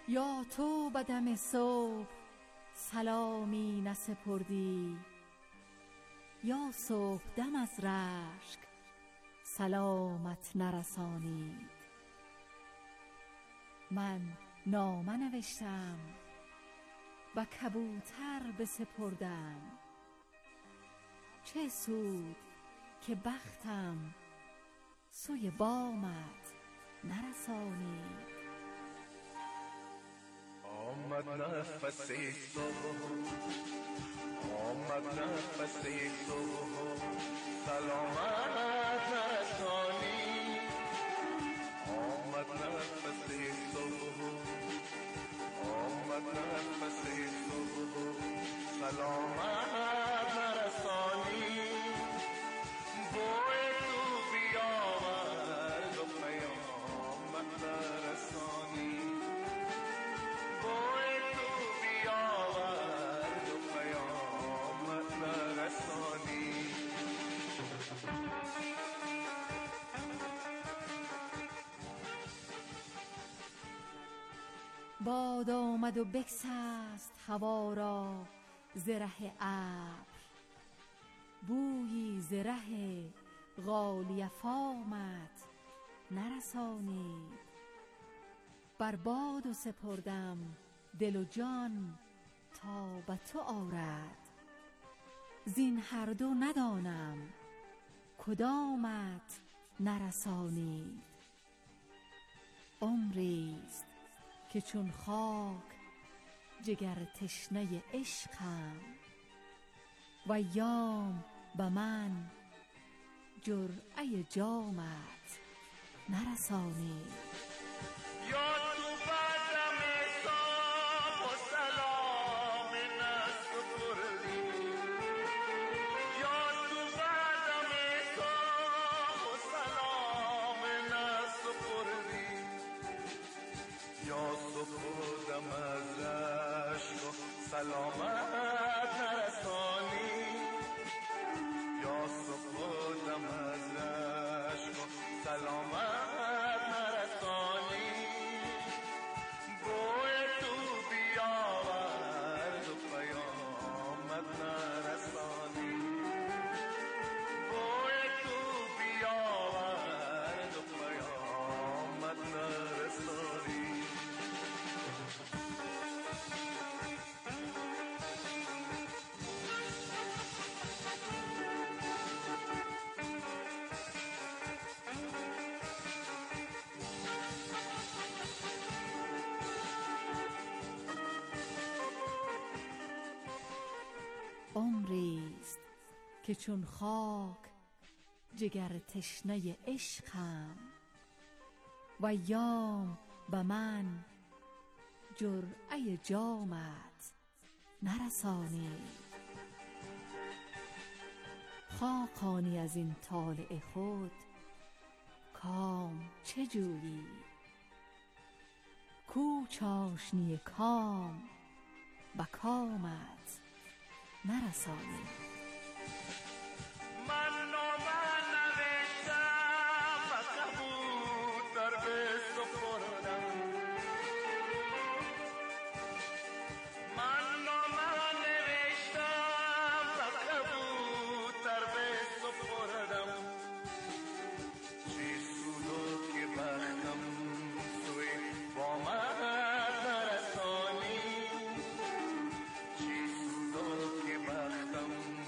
یا تو بدم صبح سلامی نسپردی، یا صبح دم از رشک سلامت نرسانید. من نامه نوشتم و کبوتر بسپردم، چه سود که بختم سوی بامت نرسانید. آمد نفس صبح، آمد نفس صبح، سلامت نرسانی. آمد نفس صبح، آمد نفس صبح، سلامت نرسانی. بوی تو بیاورد و پیامت نرسانی. بوی تو بیاورد و پیامت نرسانی. باد آمد و بگسست هوا را ز ره ابر، بویی ز ره غالیه فامت نرسانید. بر باد سپردم دل و جان تا به تو آرد، زین هر دو ندانم کدامت نرسانید. عمریست که چون خاک جگر تشنه عشقم، و ایام به من جرعه جامت نرسانید. یا تو بدم صبح و سلام نسپردی، یا تو بدم صبح و سلام نسپردی. یا سپردم از رشک و سلامت نرسانی. یا سپردم از رشک و سلامت نرسانی. بوی تو بیاورد و پیامت نرسانی. بوی تو بیاورد و پیامت نرسانی. عمریست که چون خاک جگر تشنه عشقم، و ایام به من جرعه جامت نرسانید. خاقانی از این طالع خود کام چه جویی؟ کو چاشنی کام به کامت نرسانید. من نامه نوشتم و کبوتر بسپردم. من نامه نوشتم و کبوتر بسپردم. چه سودو که بختم سوی بامت نرسانی. چه سودو که بختم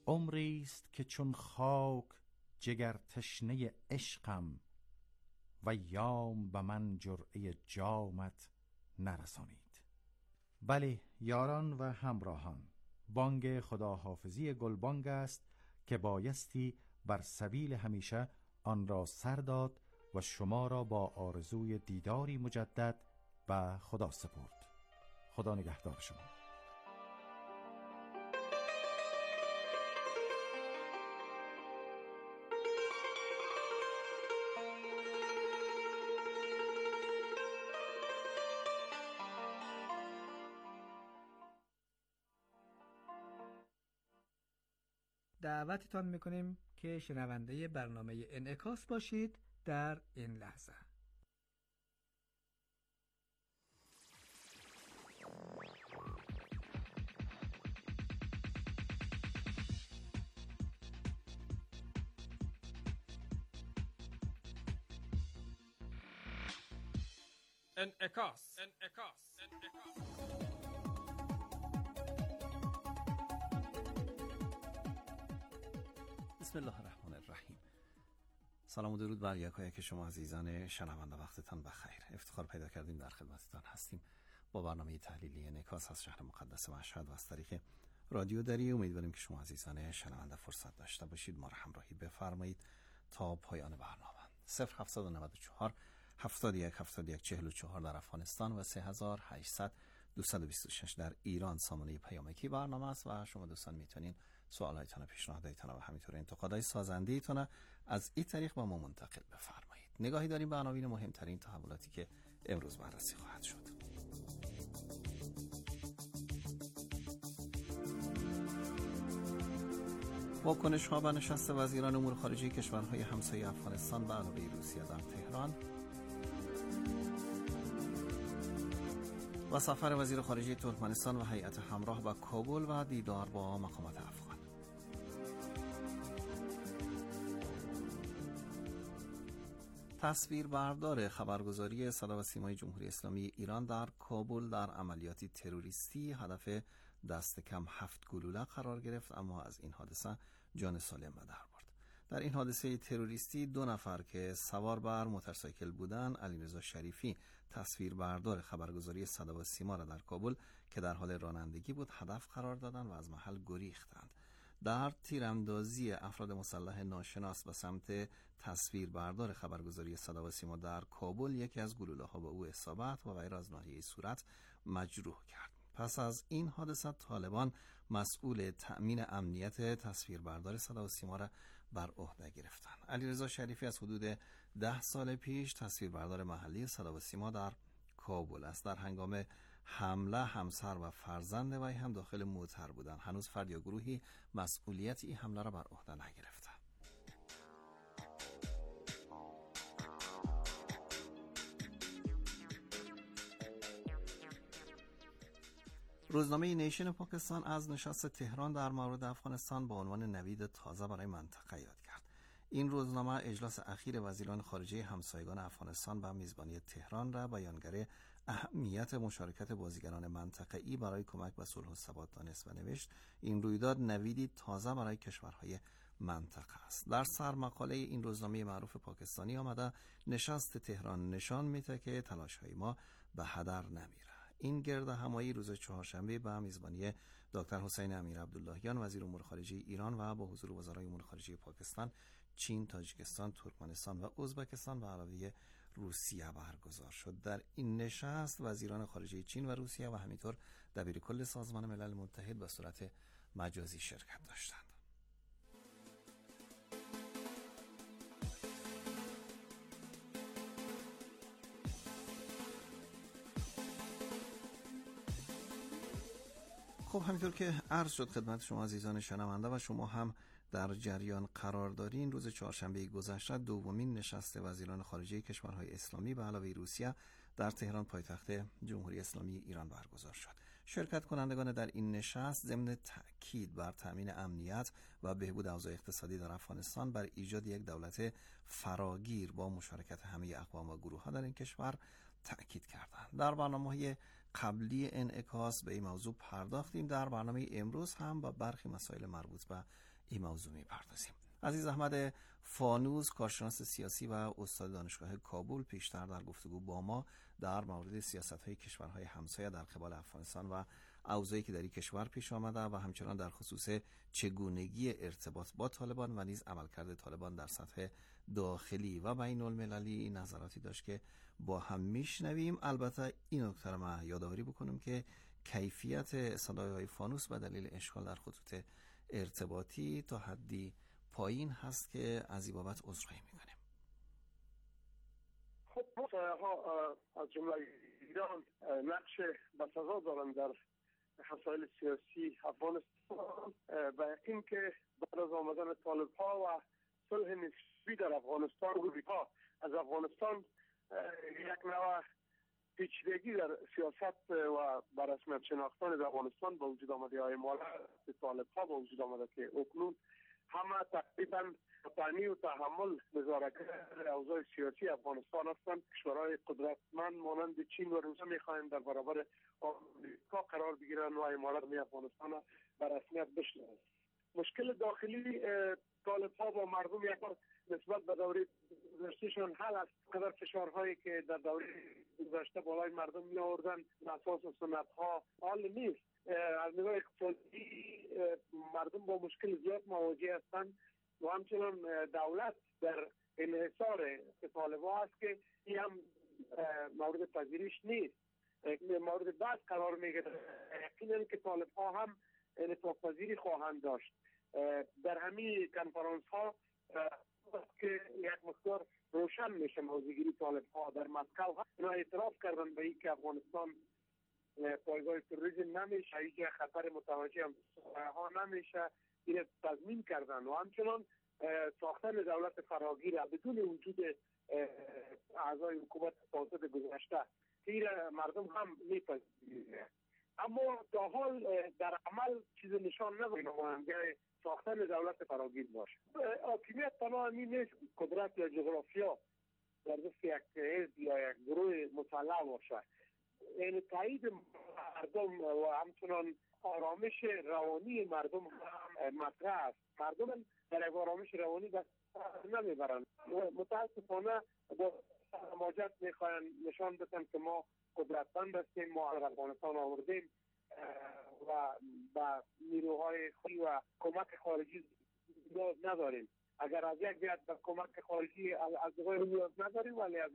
عمریست که چون خاک جگر تشنه عشقم، و یام به من جرعه جامت نرسانید. بله یاران و همراهان، بانگ خداحافظی گلبانگ است که بایستی بر سبیل همیشه آن را سر داد و شما را با آرزوی دیداری مجدد به خدا سپرد. خدا نگهدار شما. دعوتتان میکنیم که شنونده برنامه انعکاس باشید در این لحظه. انعکاس. بسم الله الرحمن الرحیم. سلام و درود بر یکایک شما عزیزان شنونده، وقتتان بخیر. افتخار پیدا کردیم در خدمتتان هستیم با برنامه تحلیلی انعکاس از شهر مقدس مشهد و از طریق رادیو دری. امیدواریم که شما عزیزان شنونده فرصت داشته باشید ما را همراهی بفرمایید تا پایان برنامه. 0794 71 71 44 در افغانستان و 3800 226 در ایران سامانه پیامکی برنامه است و شما دوستان میتونین سوالایتان، پیشنهادایتان و همینطور انتقادهای سازنده ایتان از این طریق با ما منتقل بفرمایید. نگاهی داریم به عناوین مهمترین تحولاتی که امروز بررسی خواهد شد. واکنش ها به نشست وزیران امور خارجه کشورهای همسایه افغانستان به علاوه روسیه در تهران و سفر وزیر خارجه ترکمنستان و هیئت همراه به کابل و دیدار با مقامات افغان. تصویر بردار خبرگزاری صدا و سیمای جمهوری اسلامی ایران در کابل در عملیاتی تروریستی هدف دست کم 7 گلوله قرار گرفت، اما از این حادثه جان سالم به در برد. در این حادثه تروریستی 2 نفر که سوار بر موتورسایکل بودند، علیرضا شریفی تصویر بردار خبرگزاری صدا و سیما را در کابل که در حال رانندگی بود هدف قرار دادند و از محل گریختند. در تیراندازی افراد مسلح ناشناس به سمت تصویر بردار خبرگزاری صدا و سیما در کابل یکی از گلوله ها به او اصابت و وی را از ناحیه صورت مجروح کرد. پس از این حادثه طالبان مسئول تأمین امنیت تصویربردار صدا و سیما را بر عهده گرفتند. علیرضا شریفی از حدود 10 سال پیش تصویربردار محلی صدا و سیما در کابل است. در هنگام حمله همسر و فرزند وی هم داخل موتر بودند. هنوز فرد یا گروهی مسئولیت این حمله را بر عهده نگرفته. روزنامه نیشن پاکستان از نشست تهران در مورد افغانستان با عنوان نوید تازه برای منطقه یاد کرد. این روزنامه اجلاس اخیر وزیران خارجه همسایگان افغانستان به میزبانی تهران را بیانگر اهمیت مشارکت بازیگران منطقه‌ای برای کمک به صلح و ثبات دانست و نوشت این رویداد نویدی تازه برای کشورهای منطقه است. در سرمقاله این روزنامه معروف پاکستانی آمده نشست تهران نشان میده که تلاش‌های ما به هدر نمیره. این گرد همایی روز چهارشنبه به میزبانی دکتر حسین امیر عبداللهیان وزیر امور خارجه ایران و با حضور وزرای امور خارجه پاکستان، چین، تاجیکستان، ترکمنستان و ازبکستان به علاوه روسیه برگزار شد. در این نشست وزیران خارجه چین و روسیه و همینطور دبیرکل سازمان ملل متحد به صورت مجازی شرکت داشتند. خب همینطور که عرض شد خدمت شما عزیزان شنونده و شما هم در جریان قرار دارین، روز چهارشنبه گذشته دومین نشست وزیران خارجه کشورهای اسلامی به علاوه روسیه در تهران پایتخت جمهوری اسلامی ایران برگزار شد. شرکت کنندگان در این نشست ضمن تأکید بر تامین امنیت و بهبود اوضاع اقتصادی در افغانستان بر ایجاد یک دولت فراگیر با مشارکت همه اقوام و گروه‌ها در این کشور تأکید کردند. در برنامه‌های قبلی انعکاس به این موضوع پرداختیم. در برنامه امروز هم با برخی مسائل مربوط به این موضوع میپردازیم. عزیز احمد فانوس، کارشناس سیاسی و استاد دانشگاه کابل، پیشتر در گفتگو با ما در مورد سیاست‌های کشورهای همسایه در قبال افغانستان و اوضاعی که در این کشور پیش آمده و همچنان در خصوص چگونگی ارتباط با طالبان و نیز عملکرد طالبان در سطح داخلی و بین المللی نظراتی داشت که با هم میشنویم. البته این نکته را ما یادآوری بکنم که کیفیت صدایهای فانوس به دلیل اشکال در خطوط ارتباطی تا حدی پایین هست که از این بابت عذرخواهی میکنیم. خب ها از جمله ایران نقش بسزا دارن در مسائل سیاسی افغانستان و یقین که بعد از آمدن طالب‌ها و صلح نسبی در افغانستان و از افغانستان یک نوع پیچیدگی در سیاست و بر رسمیت شناختن در افغانستان به وجود آمده. های مالت طالب‌ها به وجود آمده که اکنون همه تقریبا تنی و تحمل نظارتگر اوضاع سیاسی افغانستان هستند. کشورهای قدرتمند مانند چین و روسیه میخواهند در برابر آمریکا قرار بگیرند و امارات افغانستان را به رسمیت بشناسند. مشکل داخلی طالب‌ها با مردم یک بار نسبت به دوره گذشتهشان حل است. قدر فشارهایی که در دوره گذشته بالای مردم می آوردن به اساس سنت‌ها حال نیست. از نگاه اقتصادی مردم با مشکل زیاد مواجه هستند و همچنان دولت در انحصار طالب‌ها است که این هم مورد پذیرش نیست، مورد بحث قرار میگیره. یقینا که طالب‌ها هم انعطاف پذیری خواهند داشت. در همین کنفرانس ها که یک مقدار روشن میشه موضوعگیری طالب‌ها در مسکو ها اینا اعتراف کردن به این که افغانستان پایگاه تروریسم نمیشه، هیچ خطر متوجه ها نمیشه، این تضمین کردن و همچنان ساختن دولت فراگیر بدون وجود اعضای حکومت فاسد گذشته این مردم هم میپذیرند. اما تا حال در عمل چیز نشان نمیده ساختن دولت فراگیر باشه. حاکمیت تنها همین نیست قدرت یا جغرافیا در دست یک حزب یا یک گروه مسلح باشه. این تایید مردم و همچنان آرامش روانی مردم هم مطرح است. مردم در یک آرامش روانی دست نمیبرند. متاسفانه با مواجهت میخواین نشان بدن که ما قدرتمند هستیم، ما از افغانستان آوردیم و با نیروهای خودی و کمک خارجی نیاز نداریم. اگر از یک جهت به کمک خارجی از غیر نیاز نداریم، ولی از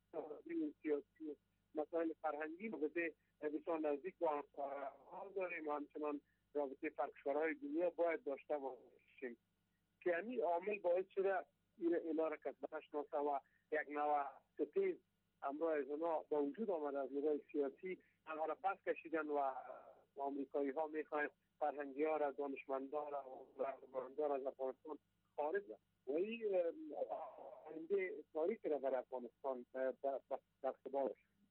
سیاسی مسائل فرهنگی رابطه بسیار نزدیک با حال داریم و همچنان رابطه فرقشورهای دنیا باید داشته باشیم که همین عامل باعث شده اینا را کسبه شناسه و یک نوع ستیز امروز از اونا با وجود آمده. از نگاه سیاسی آنها را پس کشیدن و آمریکایی ها میخواهند فرهنگی ها را، دانشمندان را و رهبران از افغانستان خارج و این آینده تاریخی را برای افغانستان در اختبار.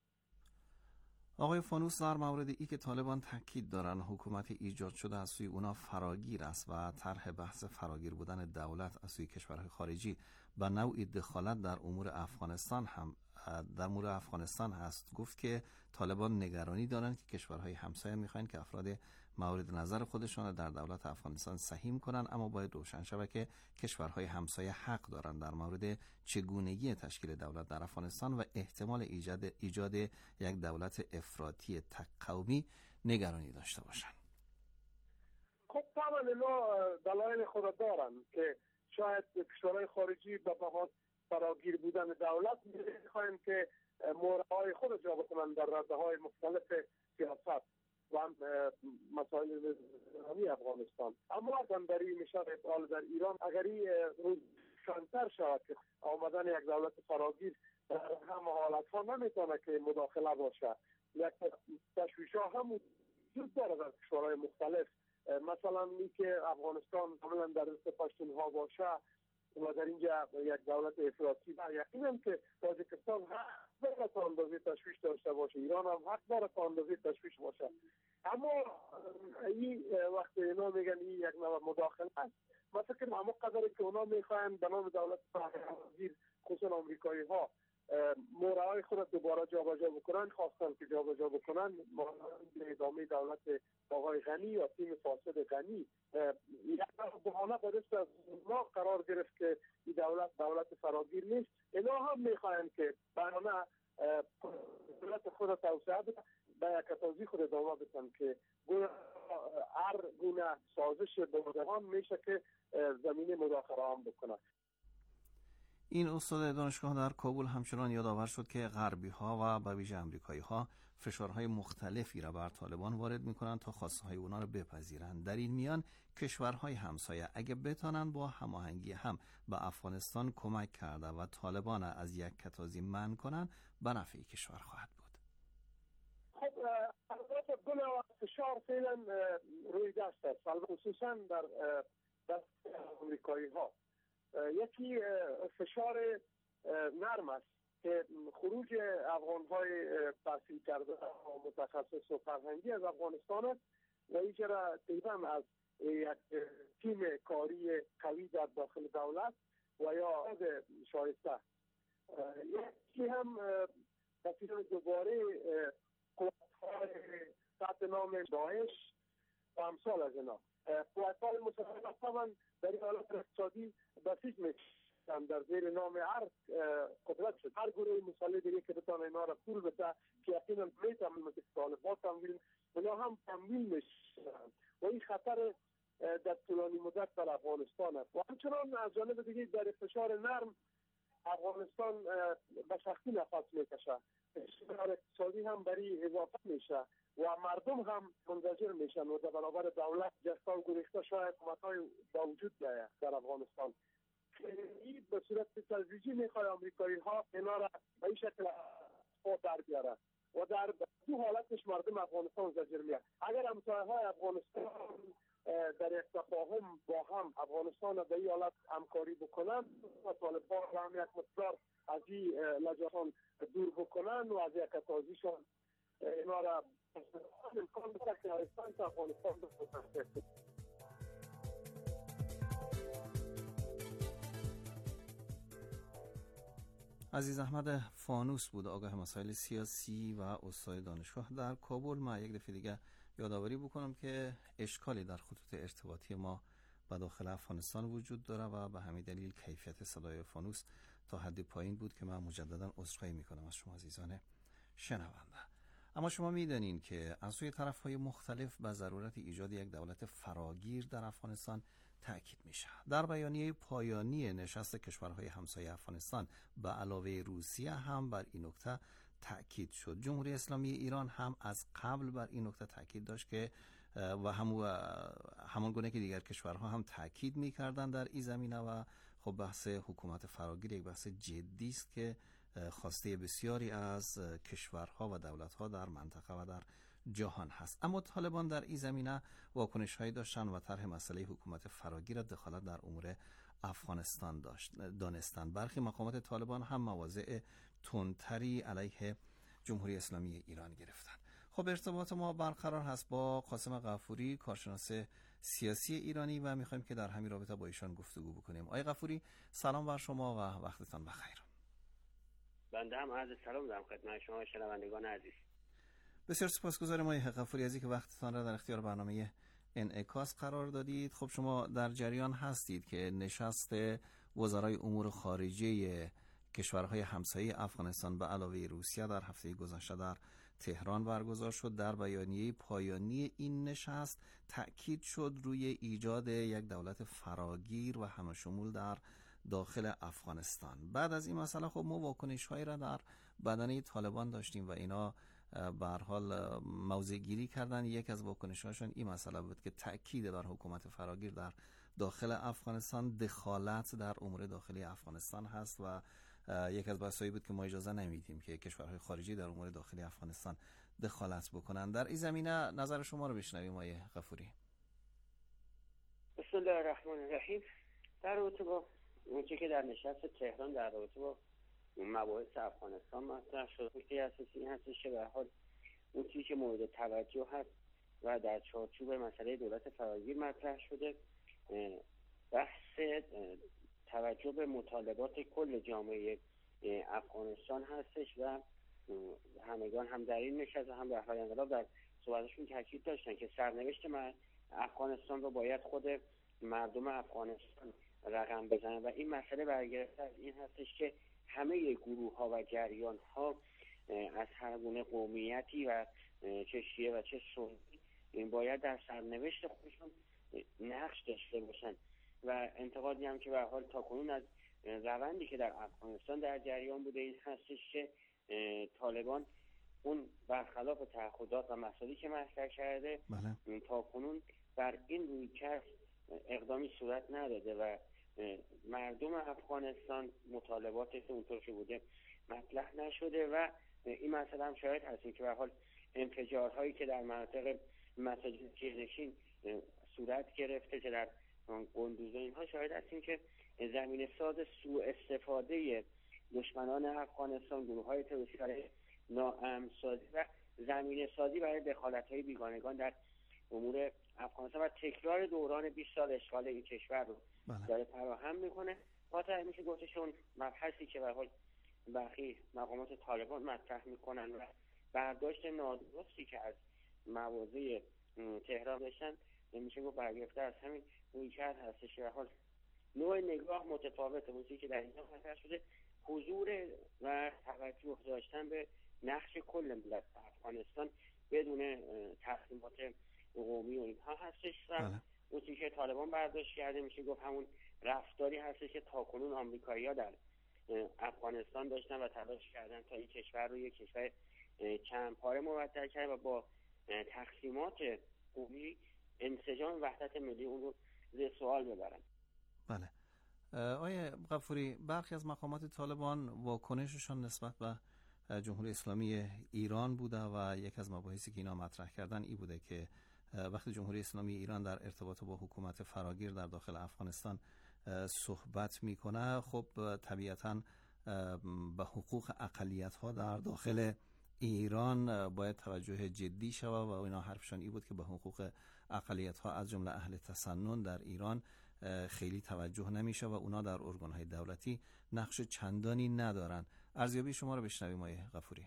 آقای فانوس، در مورد ای که طالبان تاکید دارن حکومت ایجاد شده از سوی اونا فراگیر است و طرح بحث فراگیر بودن دولت از سوی کشورهای خارجی و نوعی دخالت در امور افغانستان هست، گفت که طالبان نگرانی دارند که کشورهای همسایه میخواین که افراد مورد نظر خودشان در دولت افغانستان سهیم کنند، اما باید روشن شود که کشورهای همسایه حق دارند در مورد چگونگی تشکیل دولت در افغانستان و احتمال ایجاد یک دولت افراطی تک قومی نگرانی داشته باشند. خب طبعا اینا دلایل خود دارند که شاید کشورهای خارجی به بحث فراگیر بودن دولت میخواین که مورهای خود جا بکنن در رده‌های مختلف سیاست و مسائل نظامی افغانستان. اما بندری میشه افعال در ایران اگر این روشن‌تر شود که آمدن یک دولت فراگیر در همه حالت ها نمیتونه که مداخله باشه. یک تشویش ها هم وجود داره در کشورهای مختلف، مثلا این که افغانستان کاملا در دست پشتونها باشه و در اینجا یک دولت افراطی و یقینا که تاجیکستان حق داره تا اندازه تشویش داشته باشه، ایران هم حق داره تا اندازه تشویش باشه. اما این وقتی اینا میگن این یک نوع مداخله است، من فکر همون قدری که اونا میخواین به نام دولت فراگیر خصوصا آمریکایی ها مورای خود دوباره جابجا بکنن، خواستن که جابجا بکنن مانند ادامه دولت آقای غنی یا تیم فاسد غنی. یک بهانه به دست از ما قرار گرفت که این دولت فراگیر نیست. اینا هم میخواین که بهانه دولت خود توسعه بده، به یکتازی خود ادامه بدن که هر گونه سازش بردهان میشه که زمین مداخله هم بکنه. این استاد دانشگاه در کابل همچنان یادآور شد که غربی ها و به ویژه امریکایی ها فشارهای مختلفی را بر طالبان وارد میکنند تا خواسته های اونا را بپذیرند. در این میان کشورهای همسایه اگه بتانند با هماهنگی هم به افغانستان کمک کرده و طالبان از یک کتازی منع کنند به نفع کشور خواهد بود. خب البته گل و فشار فعلا روی دست است، خصوصا در دست امریکایی ها. یکی فشار نرم است که خروج افغان‌های تحصیل کرده و متخصص و فرهنگی از افغانستان است و ایجرا تقریبا از یک تیم کاری قوی در داخل دولت و یا شایسته. یکی هم نتیجه دوباره قوت‌های تحت نام داعش و امثال از اینا. قوت‌های مسلح طبعا در این حالت اقتصادی بسیج میشن، در زیر نام هر قدرت شد، هر گروه مسلح دیگه که بتانه اینا را پول بده که یقینا میتونن مثل طالبان تمویل، اونا هم تمویل میشن و این خطر در طولانی مدت در افغانستان است. و همچنان از جانب دیگه در فشار نرم افغانستان به سختی نفس میکشه، فشار اقتصادی هم برای اضافه میشه و مردم هم منزجر میشن و در برابر دولت جستان گریخته شاید حکومت‌های با وجود بیاید در افغانستان. این به صورت تدریجی میخواد امریکایی ها اینا را به این شکل خود در بیاره و در دو حالتش مردم افغانستان زجر میاد. اگر همسایه‌های افغانستان در تفاهم با هم افغانستان به این حالت همکاری بکنن و طالبان را هم یک مقدار از این لجاجان دور بکنن و از یک کتازیشان اینا را امکان بسید که افغانستان تا افغانستان بسید. عزیز احمد فانوس بود، آگاه مسائل سیاسی و استاد دانشگاه در کابل. ما یک دفعه دیگه یادآوری بکنم که اشکالی در خطوط ارتباطی ما به داخل افغانستان وجود داره و به همین دلیل کیفیت صدای فانوس تا حد پایین بود که من مجددا عذرخواهی میکنم از شما عزیزان شنونده. اما شما میدانین که از سوی طرف‌های مختلف به ضرورت ایجاد یک دولت فراگیر در افغانستان تأکید میشه. در بیانیه پایانی نشست کشورهای همسایه افغانستان به علاوه روسیه هم بر این نکته تأکید شد. جمهوری اسلامی ایران هم از قبل بر این نکته تأکید داشت که و همان گونه که دیگر کشورها هم تأکید میکردن در این زمینه و خب بحث حکومت فراگیر یک بحث جدی است که خواسته بسیاری از کشورها و دولتها در منطقه و در جهان هست. اما طالبان در این زمینه واکنش‌هایی داشتند و طرح مسئله حکومت فراگیر دخالت در امور افغانستان دانستند. برخی مقامات طالبان هم مواضع تندتری علیه جمهوری اسلامی ایران گرفتند. خب ارتباط ما برقرار هست با قاسم غفوری، کارشناس سیاسی ایرانی و می‌خوایم که در همین رابطه با ایشان گفتگو بکنیم. آقای غفوری سلام بر شما و وقتتان بخیر. بنده هم عرض سلام دارم خدمت شما شنوندگان عزیز. بسیار سپاسگزارم آقای غفوری از اینکه وقتتان را در اختیار برنامه انعکاس قرار دادید. خب شما در جریان هستید که نشست وزرای امور خارجه کشورهای همسایه افغانستان به علاوه روسیه در هفته گذشته در تهران برگزار شد. در بیانیه پایانی این نشست تأکید شد روی ایجاد یک دولت فراگیر و همشمول در داخل افغانستان. بعد از این مسئله خب ما واکنش‌هایی را در بدنه طالبان داشتیم و اینا به هر حال موضع گیری کردن. یک از واکنش‌هاشون این مسئله بود که تأکید بر حکومت فراگیر در داخل افغانستان دخالت در امور داخلی افغانستان هست و یک از بحثایی بود که ما اجازه نمیدیم که کشورهای خارجی در امور داخلی افغانستان دخالت بکنن. در این زمینه نظر شما رو بشنویم آقای غفوری. بسم الله الرحمن الرحیم. در رابطه با اونچه که در نشست تهران در رابطه با مباحث افغانستان مطرح شد، نکته اساسی این هستش که به هر حال اون چیزی که مورد توجه هست و در چارچوب مسئله دولت فراگیر مطرح شده، بحث توجه به مطالبات کل جامعه افغانستان هستش و همگان هم در این نشست و هم رهبر انقلاب در صحبتشون تاکید داشتن که سرنوشت افغانستان رو باید خود مردم افغانستان رقم بزنن و این مسئله برگرفته از این هستش که همه گروه ها و جریان ها از هر گونه قومیتی و چه شیعه و چه سنی این باید در سرنوشت خودشون نقش داشته باشن و انتقادی هم که به هر حال تاکنون از روندی که در افغانستان در جریان بوده این هستش که طالبان اون برخلاف تعهدات و مسائلی که مطرح کرده تاکنون بر این رویکرد اقدامی صورت نداده و مردم افغانستان مطالباتش اونطور که بوده مطرح نشده و این مسئله هم شاید هستیم که به هر حال انفجارهایی که در مناطق مساجد جهنشین صورت گرفته که در قندوز و اینها شاید هستیم که زمین ساز سوء استفاده دشمنان افغانستان گروه‌های تروریستی برای ناامن‌سازی و زمین سازی برای دخالت‌های بیگانگان در امور افغانستان و تکرار دوران 20 سال اشغال این کشور رو داره فراهم میکنه. قاطع میشه گفتشون مبحثی که به حال برخی مقامات طالبان مطرح میکنن و برداشت نادرستی که از مواضع تهران داشتن میشه گفت برگرفته از همین رویکرد هستش. به حال نوع نگاه متفاوته. موضوعی که در اینجا مطرح شده حضور و توجه داشتن به نقش کل ملت افغانستان بدون تقسیمات قومی و اینها هستش و اون چیزی که طالبان برداشت کرده میشه گفت همون رفتاری هستش که تاکنون آمریکایی‌ها در افغانستان داشتن و تلاش کردن تا این کشور رو یک کشور چند پاره مبدل کرد و با تقسیمات قومی انسجام وحدت ملی اون رو زیر سوال ببرن. بله. آقای غفوری، برخی از مقامات طالبان واکنششون نسبت به جمهوری اسلامی ایران بوده و یک از مباحثی که اینا مطرح کردن این بوده که وقتی جمهوری اسلامی ایران در ارتباط با حکومت فراگیر در داخل افغانستان صحبت میکنه، خب طبیعتاً به حقوق اقلیت‌ها در داخل ایران باید توجه جدی شود و اینا حرفشان این بود که به حقوق اقلیت‌ها از جمله اهل تسنن در ایران خیلی توجه نمیشه و اونا در ارگان‌های دولتی نقش چندانی ندارن. ارزیابی شما رو بشنویم آقای غفوری.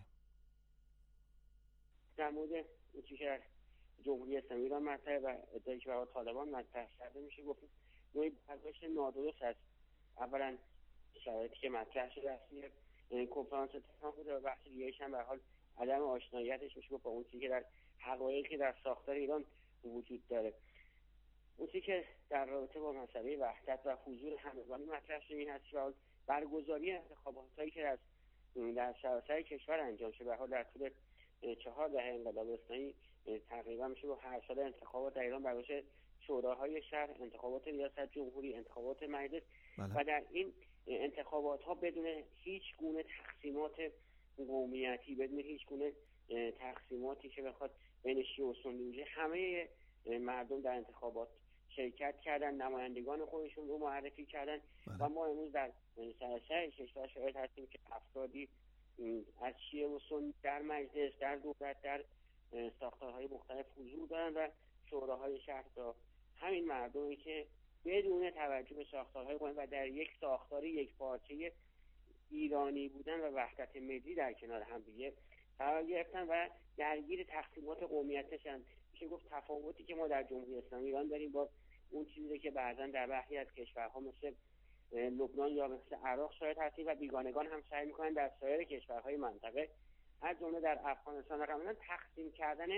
در مورد چیزی جمهوری اسلامی ایران مطرح و ادعایی که برای طالبان مطرح کرده میشه گفت نوعی برداشت نادرست است. اولا شرایطی که مطرح شده است کنفرانس تهران بوده و بحث دیگه‌ایش هم به حال عدم آشناییتش میشه با اون چیزی که در حقایقی که در ساختار ایران وجود داره. اون چیزی که در رابطه با مسئله وحدت و حضور همگانی مطرح شده این هست که برگزاری انتخاباتایی که در سراسر کشور انجام شده به حال در طول 4 دهه انقلاب اسلامی تقریبا میشه با هر سال انتخابات در ایران برگزار شوراهای شهر، انتخابات ریاست جمهوری، انتخابات مجلس و در این انتخابات ها بدون هیچ گونه تقسیمات قومیتی، بدون هیچ گونه تقسیماتی که بخواد بین شیعه و سنی باشه، همه مردم در انتخابات شرکت کردن، نمایندگان خودشون رو معرفی کردن و ما امروز در سراسر کشور شاهد هستیم که افرادی از شیعه و سنی در مجلس، در دولت، در ساختارهای مختلف حضور دارن و شوراهای شهر را همین مردمی که بدون توجه به ساختارهای قومی و در یک ساختار یک پارچه ایرانی بودن و وحدت ملی در کنار هم دیگه قرار گرفتن و درگیر تقسیمات قومیتشن. میشه گفت تفاوتی که ما در جمهوری اسلامی ایران داریم با اون چیزی که بعضا در برخی از کشورها مثل لبنان یا مثل عراق شاید هستیم و بیگانگان هم سعی میکنن در سایر کشورهای منطقه از جمله در افغانستان و کاملا تقسیم کردن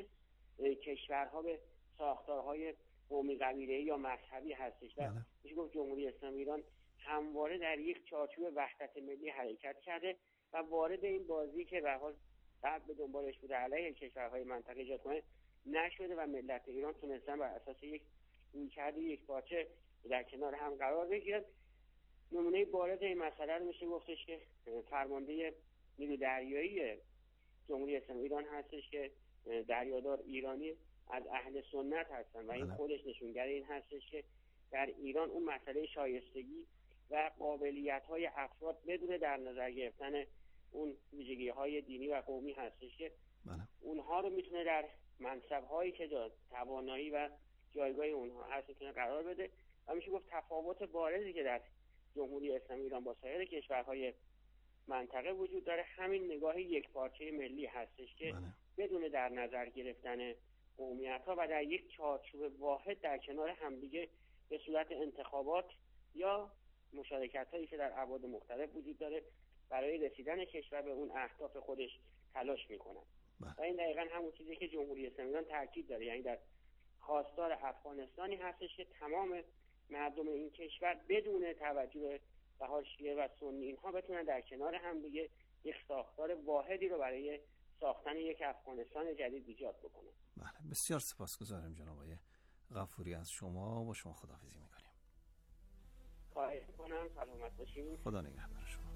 کشورها به ساختارهای قومی قبیله‌ای یا مذهبی هستش و میشه گفت جمهوری اسلامی ایران همواره در یک چارچوب وحدت ملی حرکت کرده و وارد این بازی که به حال قبل به دنبالش بوده علیه کشورهای منطقه ایجاد کنه نشده و ملت ایران تونستن بر اساس یک رویکرد یک پارچه در کنار هم قرار بگیرن. نمونه بارز این مسئله رو میشه گفتش که فرمانده نیروی دریایی جمهوری اسلامی ایران هستش که دریادار ایرانی از اهل سنت هستن و این خودش نشونگر این هستش که در ایران اون مسئله شایستگی و قابلیت‌های افراد بدون در نظر گرفتن اون ویژگی‌های دینی و قومی هستش که اونها رو میتونه در منصب‌هایی که توانایی و جایگاه اونها هست میتونه قرار بده و میشه گفت تفاوت بارزی که در جمهوری اسلامی ایران با سایر کشورهای منطقه وجود داره. همین نگاه یک پارچه ملی هستش که بدون در نظر گرفتن قومیت‌ها و در یک چارچوب واحد در کنار همدیگه به صورت انتخابات یا مشارکت‌هایی که در ابعاد مختلف وجود داره برای رسیدن کشور به اون اهداف خودش تلاش میکنن. و این دقیقاً همون چیزی که جمهوری اسلامی ایران تاکید داره، یعنی در خواستار افغانستانی هستش که تمام مردم این کشور بدون توجه به حاشیه و سنی اینها بتونن در کنار هم دیگه یک ساختار واحدی رو برای ساختن یک افغانستان جدید ایجاد بکنن. بله، بسیار سپاسگزارم جناب آقای غفوری از شما. با شما خداحافظی می‌کنیم. خواهش می‌کنم، سلامت باشید. خدا نگهدار شما.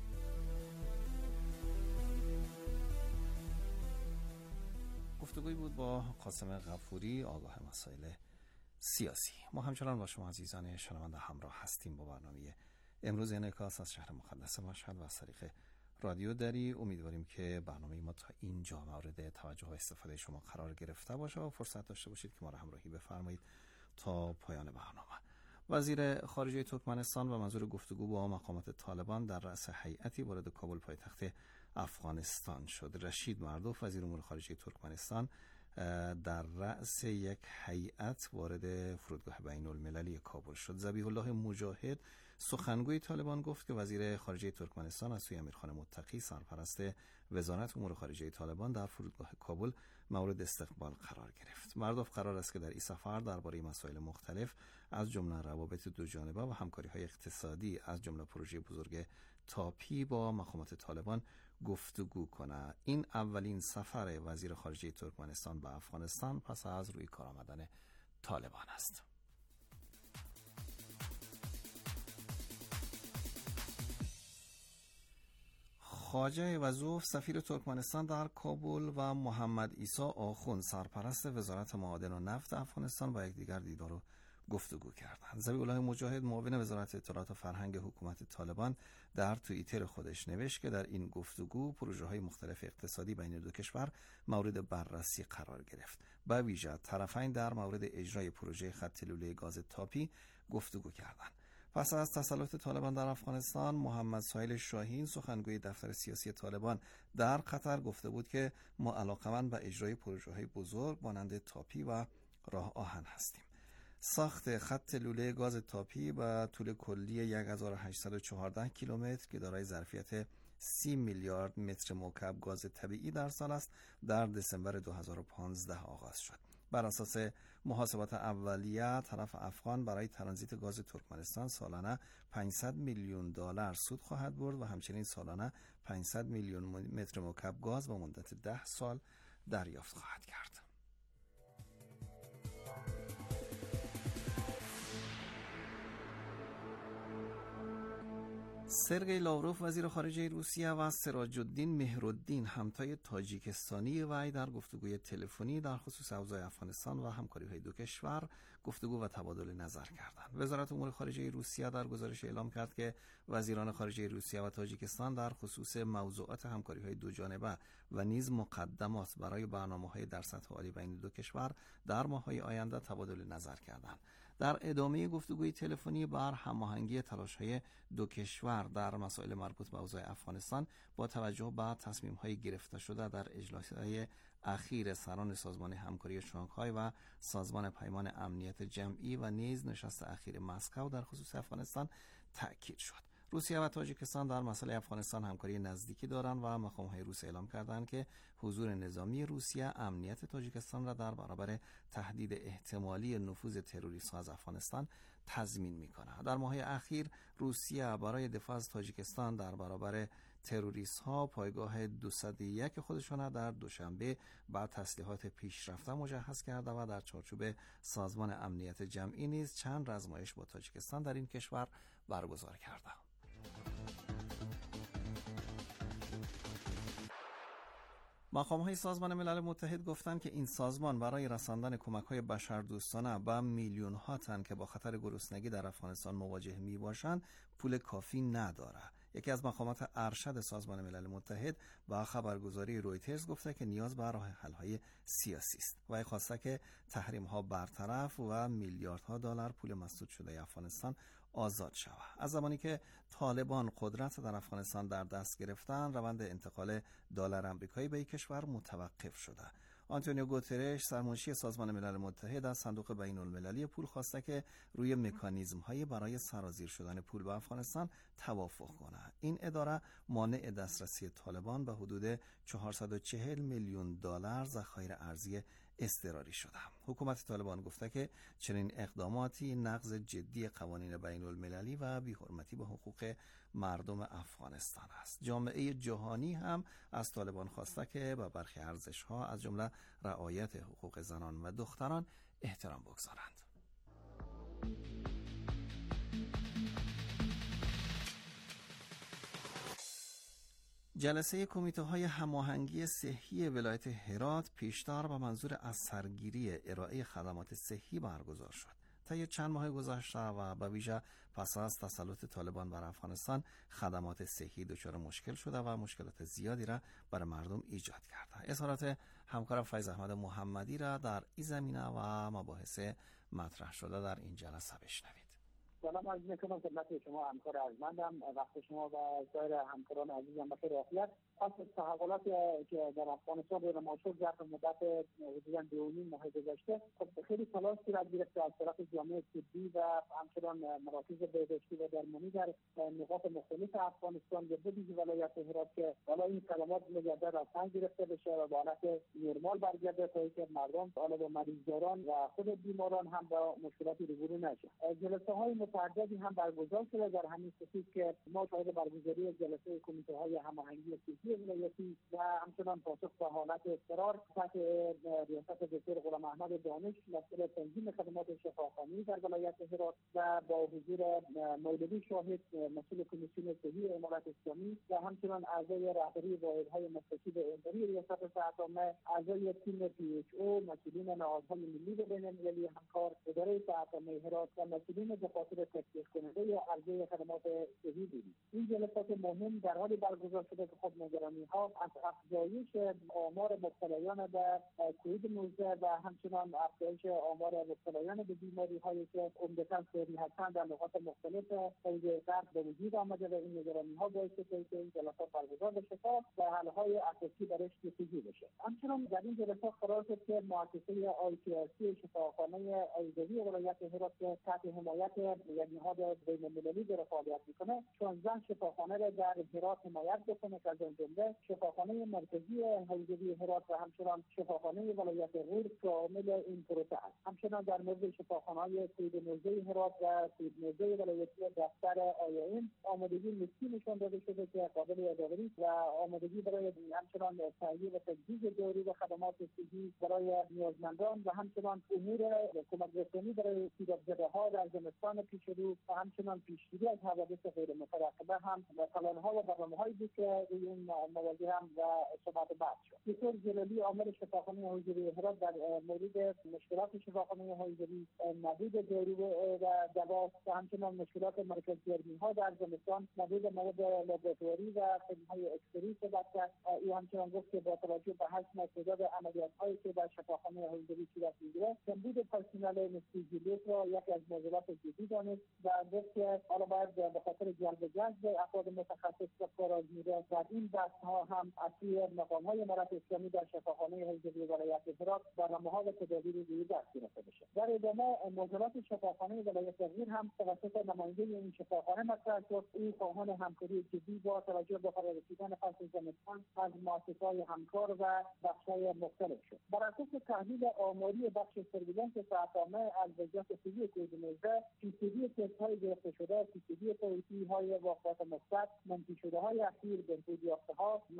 گفتگویی بود با قاسم غفوری، آگاه مسائل سیاسی. ما همچنان با شما عزیزان شنونده همراه هستیم با برنامه امروز انعکاس از شهر مقدس مشهد و از طریق رادیو دری. امیدواریم که برنامه ما تا اینجا مورد توجه و استفاده شما قرار گرفته باشه و فرصت داشته باشید که ما را همراهی بفرمایید تا پایان برنامه. وزیر خارجه ترکمنستان و منظور گفتگو با مقامات طالبان در رأس هیئتی وارد کابل پایتخت افغانستان شد. رشید مردوف وزیر امور خارجه ترکمنستان در رأس یک هیئت وارد فرودگاه بین المللی کابل شد. ذبیح الله مجاهد سخنگوی طالبان گفت که وزیر خارجه ترکمنستان از سوی امیرخان متقی سرپرست وزارت امور خارجه طالبان در فرودگاه کابل مورد استقبال قرار گرفت. مردوف قرار است که در این سفر درباره مسائل مختلف از جمله روابط دو جانبه و همکاری‌های اقتصادی از جمله پروژه بزرگ تاپی با مقامات طالبان گفتگو کنه. این اولین سفر وزیر خارجه ترکمنستان به افغانستان پس از روی کار آمدن طالبان است. خواجه وزوف سفیر ترکمنستان در کابل و محمد عیسی آخوند سرپرست وزارت معادن و نفت افغانستان با یکدیگر دیدار و گفتگو کردند. ذبیح الله مجاهد معاون وزارت اطلاعات و فرهنگ حکومت طالبان در توییتر خودش نوشت که در این گفتگو پروژه‌های مختلف اقتصادی بین دو کشور مورد بررسی قرار گرفت. به ویژه طرفین در مورد اجرای پروژه خط لوله گاز تاپی گفتگو کردند. پس از تسلط طالبان در افغانستان، محمد سهیل شاهین سخنگوی دفتر سیاسی طالبان در قطر گفته بود که ما علاقمند به اجرای پروژه‌های بزرگ مانند تاپی و راه آهن هستیم. ساخت خط لوله گاز تاپی با طول کلی 1814 کیلومتر که دارای ظرفیت 30 میلیارد متر مکعب گاز طبیعی در سال است، در دسامبر 2015 آغاز شد. بر اساس محاسبات اولیه، طرف افغان برای ترانزیت گاز ترکمنستان سالانه 500 میلیون دلار سود خواهد برد و همچنین سالانه 500 میلیون متر مکعب گاز با مدت 10 سال دریافت خواهد کرد. سرگئی لاوروف وزیر خارجه روسیه و سراج الدین مهرالدین همتای تاجیکستانی وی در گفتگوی تلفنی در خصوص اوضاع افغانستان و همکاری‌های دو کشور گفتگو و تبادل نظر کردند. وزارت امور خارجه روسیه در گزارش اعلام کرد که وزیران خارجه روسیه و تاجیکستان در خصوص موضوعات همکاری‌های دو جانبه و نیز مقدمات برای برنامه‌های در سطح عالی بین دو کشور در ماه‌های آینده تبادل نظر کردند. در ادامه گفتگوی تلفنی بر هماهنگی تلاش‌های دو کشور در مسائل مربوط به اوضاع افغانستان با توجه به تصمیم‌های گرفته شده در اجلاس‌های اخیر سران سازمان همکاری شانگهای و سازمان پیمان امنیت جمعی و نیز نشست اخیر مسکو در خصوص افغانستان تأکید شد. روسیه و تاجیکستان در مسئله افغانستان همکاری نزدیکی دارند و مقام‌های روس اعلام کردند که حضور نظامی روسیه امنیت تاجیکستان را در برابر تهدید احتمالی نفوذ تروریست‌ها از افغانستان تضمین می‌کند. در ماه‌های اخیر روسیه برای دفاع از تاجیکستان در برابر تروریست‌ها پایگاه 201 خودشان در دوشنبه با تسلیحات پیشرفته مجهز کرده و در چارچوب سازمان امنیت جمعی نیز چند آزمایش با تاجیکستان در این کشور برگزار کرده. مقام‌های سازمان ملل متحد گفتند که این سازمان برای رساندن کمک‌های بشردوستانه به میلیون‌ها تن که با خطر گرسنگی در افغانستان مواجه می‌باشند پول کافی ندارد. یکی از مقامات ارشد سازمان ملل متحد با خبرگزاری رویترز گفته که نیاز به راه حل‌های سیاسی است و خواسته که تحریم‌ها برطرف و میلیاردها دلار پول مسدود شده افغانستان آزاد شود. از زمانی که طالبان قدرت در افغانستان در دست گرفتن، روند انتقال دلار آمریکایی به این کشور متوقف شده. آنتونیو گوترش، سرمنشی سازمان ملل متحد، از صندوق بین‌المللی پول خواسته که روی مکانیزم‌های برای سرازیر شدن پول به افغانستان توافق کند. این اداره مانع دسترسی طالبان به حدود 440 میلیون دلار ذخایر ارزی اضطراری شده. حکومت طالبان گفته که چنین اقداماتی نقض جدی قوانین بین‌المللی و بی‌حرمتی به حقوق مردم افغانستان است. جامعه جهانی هم از طالبان خواسته که به برخی ارزش‌ها از جمله رعایت حقوق زنان و دختران احترام بگذارند. جلسه کمیته‌های هماهنگی صحی ولایت هرات پیشتر به منظور از سرگیری ارائه خدمات صحی برگزار شد. طی چند ماه گذشته و به ویژه پس از تسلط طالبان بر افغانستان، خدمات صحی دچار مشکل شده و مشکلات زیادی را برای مردم ایجاد کرده. اظهارات همکارم فیض احمد محمدی را در این زمینه و مباحث مطرح شده در این جلسه بشنوید. سلام عرض می‌کنم خدمت شما همکار ارجمندم. وقت شما و سایر همکاران عزیزم بخیر عافیت. پس از تحولاتی که در افغانستان رونما شد ظرف مدت حدوداً 2.5 ماه گذشته، خب خیلی تلاش صورت گرفت از طرف جامعه طبی و همچنان مراکز بهداشتی و درمانی در نقاط مختلف افغانستان به ویژه ولایت هرات که حالا این خدمات مجدد از سنگ گرفته بشه و به حالت نرمال برگرده تا اینکه مردم حالا با مریضداران و خود بیماران هم با مشکلاتی روبرو نشه. جلسه‌های متعددی هم برگزار شده در همین خصوص که ما شاهد برگزاری جلسه کمیته‌های هماهنگی صحی ولایتی و همچنان پاسخ به حالت اضطرار تحت ریاست دکتر غلام احمد دانش مسئول تنظیم خدمات شفاخانه‌ای در ولایت هرات و با حضور مولوی شاهد مسئول کمیسیون صحی امارت اسلامی و همچنان اعضای رهبری واحدهای مستقیم اداری ریاست صحت‌عامه، اعضای تیم PHO، مسئولین نهادهای ملی و بین‌المللی همکار، اداره صحت‌عامه هرات و مسئولین دفاتر تشکیل کننده عرضه خدمات صحی بودیم. این جلسات مهم در حالی برگزار شده که خود نگرانی‌ها از افزایش آمار مبتلایان به کووید 19 و همچنان افزایش آمار مبتلایان به بیماری‌هایی که عمدتاً سری هستند در نقاط مختلف حوزه غرب به وجود آمده و این نگرانی‌ها باعث شده که این جلسات برگزار بشه تا به حل‌های اساسی برش رسیدگی بشه. همچنان در این جلسات قرار شد که مؤسسه ICRC شفاخانه ایزدی ولایت هرات که تحت حمایت یک نهاد بین‌المللی در فعالیت میکنه 16 شفاخانه را در هرات حمایت بکنه که از جمله شفاخانه مرکزی حوزوی هرات و همچنان شفاخانه ولایت غور شامل این پروسه است. همچنان در مورد شفاخانه‌های کووید 19 هرات و کووید 19 ولایتی دفتر آی‌ام آمادگی نسبی نشان داده شده که قابل یادآوری و آمادگی برای همچنان تهیه و تجهیز دارو و خدمات صحی برای نیازمندان و همچنان امور کمک‌رسانی برای سیراب‌زده‌ها در زمستان پیش رو و همچنان پیشگیری از حوادث غیر مترقبه هم پلان‌ها و برنامه‌هایی بود که روی این موضوع هم و صحبت بحث شد. دکتر جلالی عامل شفاخانه حوزوی هرات در مورد مشکلات شفاخانه حوزوی نبود دارو و دوا و همچنان مشکلات مرکز گرمی‌ها در زمستان نبود مواد لابراتواری و فیلم‌های اکسری صحبت کرد. او همچنان گفت که با توجه به حجم تعداد عملیات‌هایی که در شفاخانه حوزوی صورت می‌گیرد کمبود پرسنل نسبی را یکی از موضوعات جدی دانست و گفت که حالا باید به خاطر جذب افراد متخصص و کارآزموده در این بحث‌ها هم از سوی مقام‌های امارت اسلامی در شفاخانه حوزوی ولایت هرات برنامه‌ها و تدابیری روی دست گرفته بشه. در ادامه موضوعات شفاخانه ولایت غور هم توسط نماینده این شفاخانه مطرح شد. او خواهان همکاری جدی با توجه به فرارسیدن فصل زمستان از مؤسسه‌های همکار و بخش‌های مختلف شد. بر اساس تحلیل آماری بخش سرویلنس صحت‌عامه از وضعیت صحی کووید 19 فیصدی تست‌های گرفته شده، فیصدی توصیه‌های واقعات مثبت، منفی شده‌های اخیر، بهبود یافته‌ها،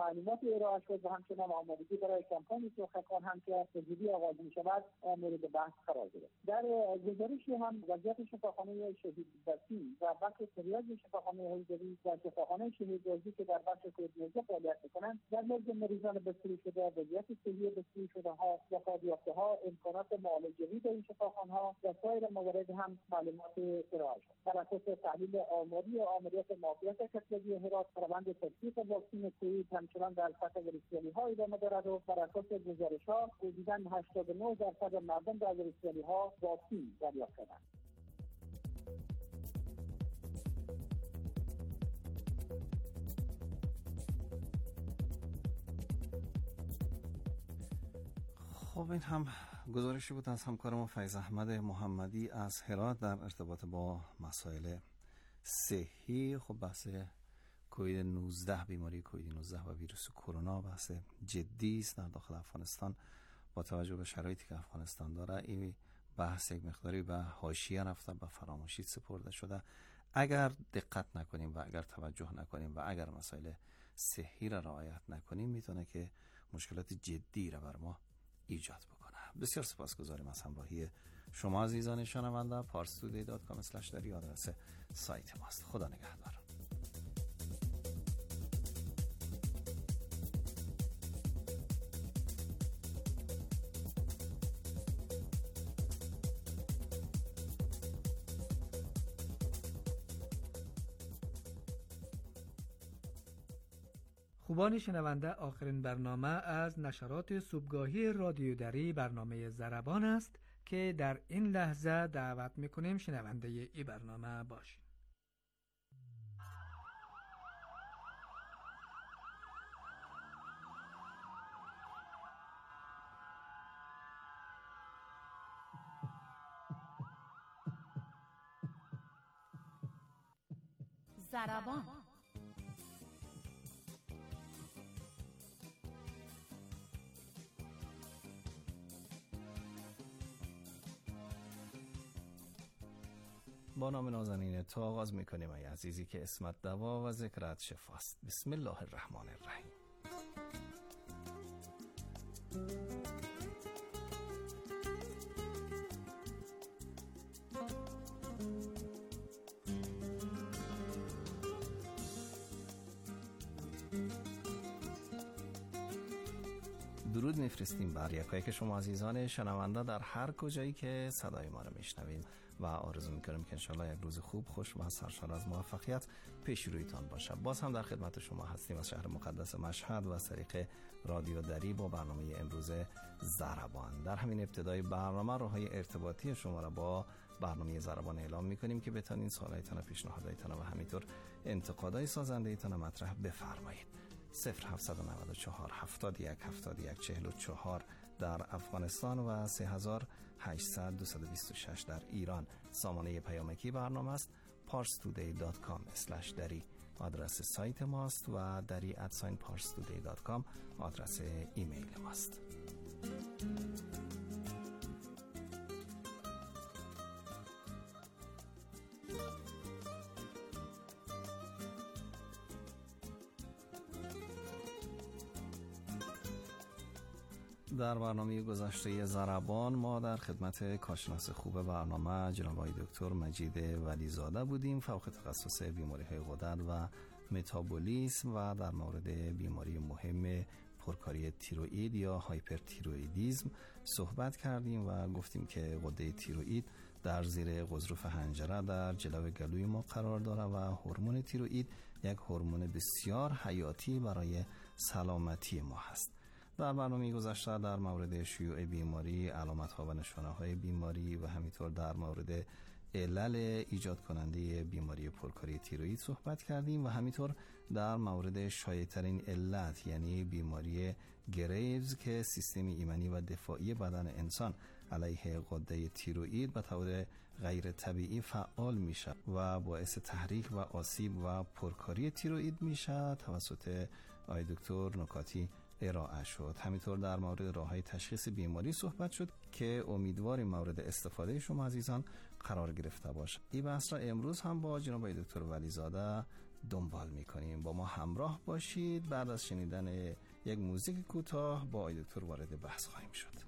تعلیمات ارائه شد و همچنین آمادگی برای کمپین سوخکان هم که به زودی آغاز می شود مورد بحث قرار گرفت. در گزارشی هم وضعیت شفاخانه شهید بسی و بخش تریاج شفاخانه حیدری و شفاخانه شهید غازی که در بخش کوید-19 فعالیت می‌کنند در مورد مریضان بستری شده، وضعیت صحی بستری شده ها، وفات یافته ها، امکانات معالجه‌ای در این شفاخانه‌ها و سایر موارد هم معلومات ارائه شد. بر اساس تحلیل آماری و آماریت معافیت کتلگی هرات، روند تطبیق واکسن کووید همچنان در سطح ولسوالی‌ها ادامه دارد و بر اساس گزارش‌ها حدوداً 89% مردم در ولسوالی‌ها واکسن دریافت کردند. خب این هم گزارشی بود از همکار ما فیض احمد محمدی از هرات در ارتباط با مسائل صحی. خب بحث کووید 19 بیماری کووید 19 و ویروس کرونا بحث جدی است در داخل افغانستان. با توجه به شرایطی که افغانستان داره این بحث یک مقداری به حاشیه رفته، به فراموشی سپرده شده. اگر دقت نکنیم و اگر توجه نکنیم و اگر مسائل صحی را رعایت نکنیم میتونه که مشکلات جدی را بر ما ایجاد بکنه. بسیار سپاسگزاریم از همراهی شما عزیزان شنونده. parstoday.com/dari آدرس سایت ماست. خدا نگهدار. خوبان شنونده، آخرین برنامه از نشرات صبحگاهی رادیو دری برنامه ضربان است که در این لحظه دعوت میکنیم شنونده ای برنامه باشید. ضربان. با نام نازنین تو آغاز میکنیم ای عزیزی که اسمت دوا و ذکرت شفاست. بسم الله الرحمن الرحیم. درود میفرستیم بر یکایی که شما عزیزان شنونده در هر کجایی که صدای ما رو میشنوید و آرزو میکنیم که انشالله یک روز خوب، خوش و سرشار از موفقیت پیش رویتان باشه. باز هم در خدمت شما هستیم از شهر مقدس مشهد و از طریق رادیو دری با برنامه امروز ضربان. در همین ابتدای برنامه راههای ارتباطی شما را با برنامه ضربان اعلام میکنیم که بتونین سوالایتان و پیشنهاداتتان و همینطور انتقادهای سازنده‌ایتان مطرح بفرمایید. 0794 71 71 44 در افغانستان و 3800 226 در ایران. سامانه پیامکی برنامه است parstoday.com/dari آدرس سایت ماست و dari@parstoday.com آدرس ایمیل ماست. در برنامه گذشته ضربان ما در خدمت کارشناس خوب برنامه جناب آقای دکتر مجید ولیزاده بودیم، فوق تخصص بیماری‌های غدد و متابولیسم و در مورد بیماری مهم پرکاری تیروئید یا هایپرتیروئیدیسم صحبت کردیم و گفتیم که غده تیروئید در زیر غضروف حنجره در جلو گلوی ما قرار داره و هورمون تیروئید یک هورمون بسیار حیاتی برای سلامتی ما هست. در برنامه گذشته در مورد شیوع بیماری، علامت‌ها و نشانه‌های بیماری و همینطور در مورد علل ایجاد کننده بیماری پرکاری تیروئید صحبت کردیم و همینطور در مورد شایع‌ترین علت یعنی بیماری گریوز که سیستم ایمنی و دفاعی بدن انسان علیه غده تیروئید به طور غیر طبیعی فعال میشه و باعث تحریک و آسیب و پرکاری تیروئید میشه توسط آقای دکتر نکاتی ارائه شد. همینطور در مورد راه‌های تشخیص بیماری صحبت شد که امیدواریم مورد استفاده شما عزیزان قرار گرفته باشه. این بحث را امروز هم با جناب دکتر ولیزاده دنبال میکنیم. با ما همراه باشید. بعد از شنیدن یک موزیک کوتاه با آقای دکتر وارد بحث خواهیم شد.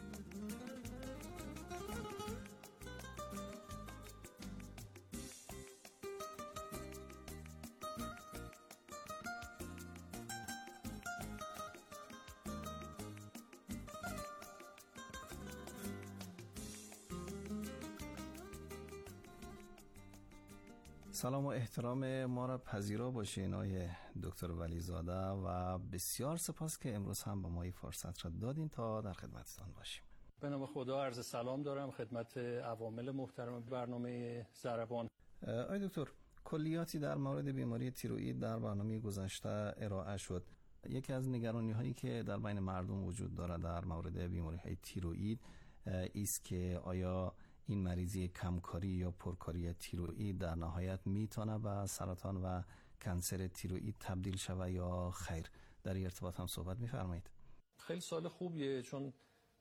سلام و احترام ما را پذیرا باشین آقای دکتر ولیزاده و بسیار سپاس که امروز هم به ما فرصت را دادین تا در خدمتتان باشیم. به نام خدا عرض سلام دارم خدمت عوامل محترم برنامه ضربان. آقای دکتر، کلیاتی در مورد بیماری تیروئید در برنامه گذشته ارائه شد. یکی از نگرانی هایی که در بین مردم وجود دارد در مورد بیماری های تیروئید است که آیا این مریضی کمکاری یا پرکاری تیروئید در نهایت میتونه به سرطان و کنسر تیروئید تبدیل شود یا خیر؟ در این ارتباط هم صحبت می‌فرمایید. خیلی سوال خوبیه، چون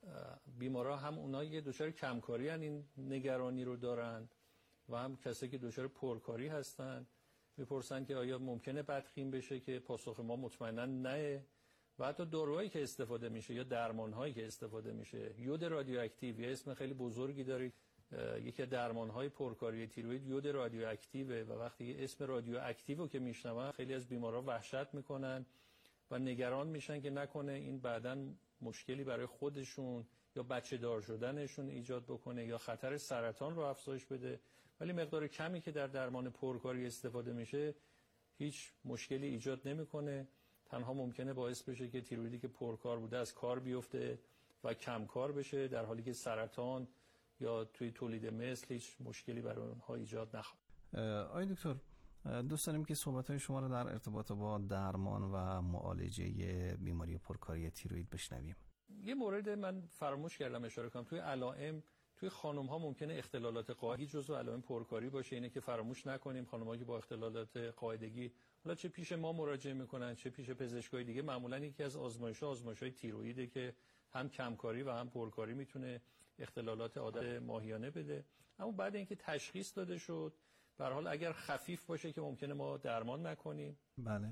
بیمارا هم اونایی که دچار کمکاری هستند این نگرانی رو دارن و هم کسایی که دچار پرکاری هستن میپرسن که آیا ممکنه بدخیم بشه، که پاسخ ما مطمئنا نه. و حتی داروهایی که استفاده میشه یا درمانهایی که استفاده میشه، یود رادیواکتیو یه اسم خیلی بزرگی داره. یکی از درمانهای پرکاری تیروئید یود رادیواکتیوه و وقتی اسم رادیواکتیو رو که میشنون خیلی از بیمارا وحشت میکنن و نگران میشن که نکنه این بعداً مشکلی برای خودشون یا بچه دار شدنشون ایجاد بکنه یا خطر سرطان رو افزایش بده. ولی مقدار کمی که در درمان پرکاری استفاده میشه هیچ مشکلی ایجاد نمیکنه، تنها ممکنه باعث بشه که تیروئیدی که پرکار بوده از کار بیفته و کمکار بشه، در حالی که سرطان یا توی تولید مثل هیچ مشکلی برای اونها ایجاد نخواهد. آقای دکتر، دوست داریم که صحبت‌های شما رو در ارتباط با درمان و معالجه بیماری پرکاری تیروئید بشنویم. یه مورد من فراموش کردم اشاره کنم. توی علائم توی خانم‌ها ممکنه اختلالات قاعدگی جزو علائم پرکاری باشه. اینه که فراموش نکنیم خانم‌ها که با اختلالات قاعدگی حالا چه پیش ما مراجعه میکنن چه پیش پزشکای دیگه، معمولا یکی از آزمایش‌های تیروئیده که هم کمکاری و هم پرکاری میتونه اختلالات عادت ماهیانه بده. اما بعد اینکه تشخیص داده شد، به هر حال اگر خفیف باشه که ممکنه ما درمان نکنیم. بله.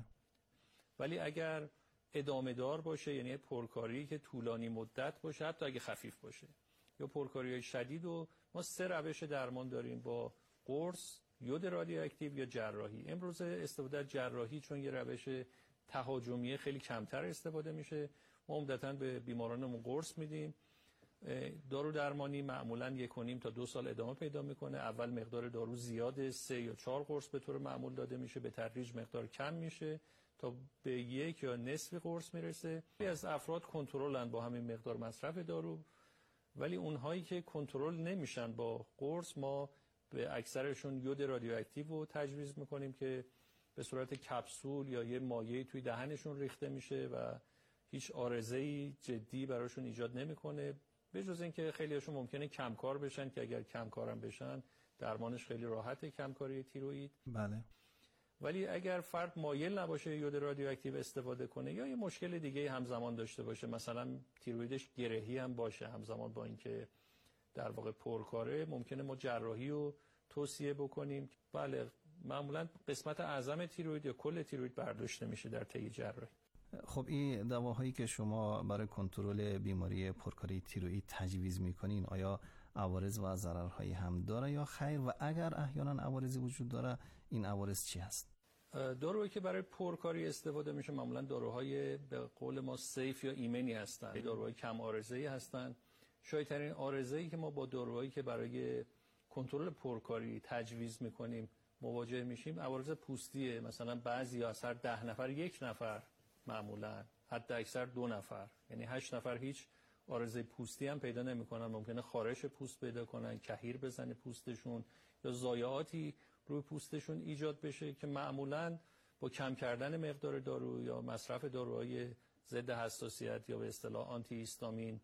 ولی اگر ادامه دار باشه، یعنی پرکاری که طولانی مدت باشه، حتی اگه خفیف باشه، یا پرکاری‌های شدید، و ما 3 روش درمان داریم: با قرص، یود رادیواکتیو یا جراحی. امروز استفاده از جراحی چون یه روش تهاجمیه خیلی کمتر استفاده میشه، ما عمدتاً به بیمارانمون قرص میدیم. دارو درمانی معمولاً 1.5 تا 2 سال ادامه پیدا میکنه. اول مقدار دارو زیاده، 3 یا 4 قرص به طور معمول داده میشه، به تدریج مقدار کم میشه تا به 1 یا نصف قرص میرسه. خیلی از افراد کنترلن با همین مقدار مصرف دارو، ولی اونهایی که کنترل نمیشن با قرص، ما به اکثرشون یود رادیواکتیو رو تجویز میکنیم که به صورت کپسول یا یه مایعی توی دهنشون ریخته میشه و هیچ عارضه‌ای جدی براشون ایجاد نمیکنه، به جز اینکه خیلی‌هاشون ممکنه کمکار بشن که اگر کمکارم بشن درمانش خیلی راحته، کمکاری تیروئید. بله. ولی اگر فرد مایل نباشه یود رادیواکتیو استفاده کنه یا یه مشکل دیگه همزمان داشته باشه، مثلا تیروئیدش گرهی هم باشه همزمان با اینکه در واقع پرکاره، ممکنه ما جراحی رو توصیه بکنیم. بله، معمولا قسمت اعظم تیروئید یا کل تیروئید برداشته میشه در طی جراحی. خب این دواهایی که شما برای کنترل بیماری پرکاری تیروئید تجویز میکنین، آیا عوارض و ضررهایی هم داره یا خیر؟ و اگر احیانا عوارضی وجود داره، این عوارض چی هست؟ داروهایی که برای پرکاری استفاده میشه معمولا داروهای به قول ما سیف یا ایمنی هستن، داروهای کم عارضه‌ای هستن. شایدترین عارضه‌ای که ما با داروهایی که برای کنترل پرکاری تجویز میکنیم مواجه میشیم عوارض پوستیه. مثلا بعضی از هر 10 نفر 1 نفر، معمولا حتی اکثر 2 نفر، یعنی 8 نفر هیچ عارضه پوستی هم پیدا نمیکنن. ممکنه خارش پوست پیدا کنن، کحیر بزنه پوستشون یا ضایعاتی روی پوستشون ایجاد بشه که معمولا با کم کردن مقدار دارو یا مصرف داروهای ضد حساسیت یا به اصطلاح آنتی هیستامین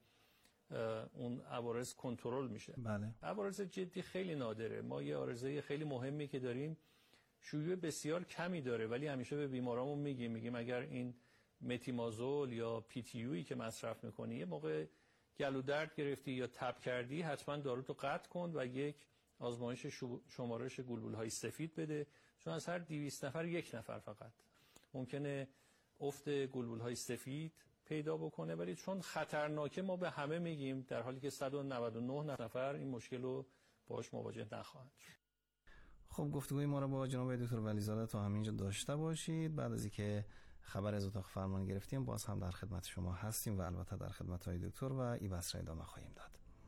اون عوارض کنترل میشه. بله. عوارض جدی خیلی نادره. ما یه عارضه خیلی مهمی که داریم شیوع بسیار کمی داره، ولی همیشه به بیمارامون میگیم اگر این متیمازول یا پیتیویی که مصرف میکنی یه موقع گلو درد گرفتی یا تب کردی، حتما دارو تو قطع کن و یک آزمایش شمارش گلبولهای سفید بده، چون از هر 200 نفر 1 نفر فقط ممکنه افت گلبولهای سفید پیدا بکنه، ولی چون خطرناکه ما به همه میگیم، در حالی که 199 نفر این مشکل رو باهاش مواجه نخواهند. خب گفتگوی ما رو با جناب دکتر ولیزاده تا همینجا داشته باشید. بعد از اینکه خبر از اتاق فرمان گرفتیم باز هم در خدمت شما هستیم و البته در خدمت های دکتر و این بحث را ادامه خواهیم داد.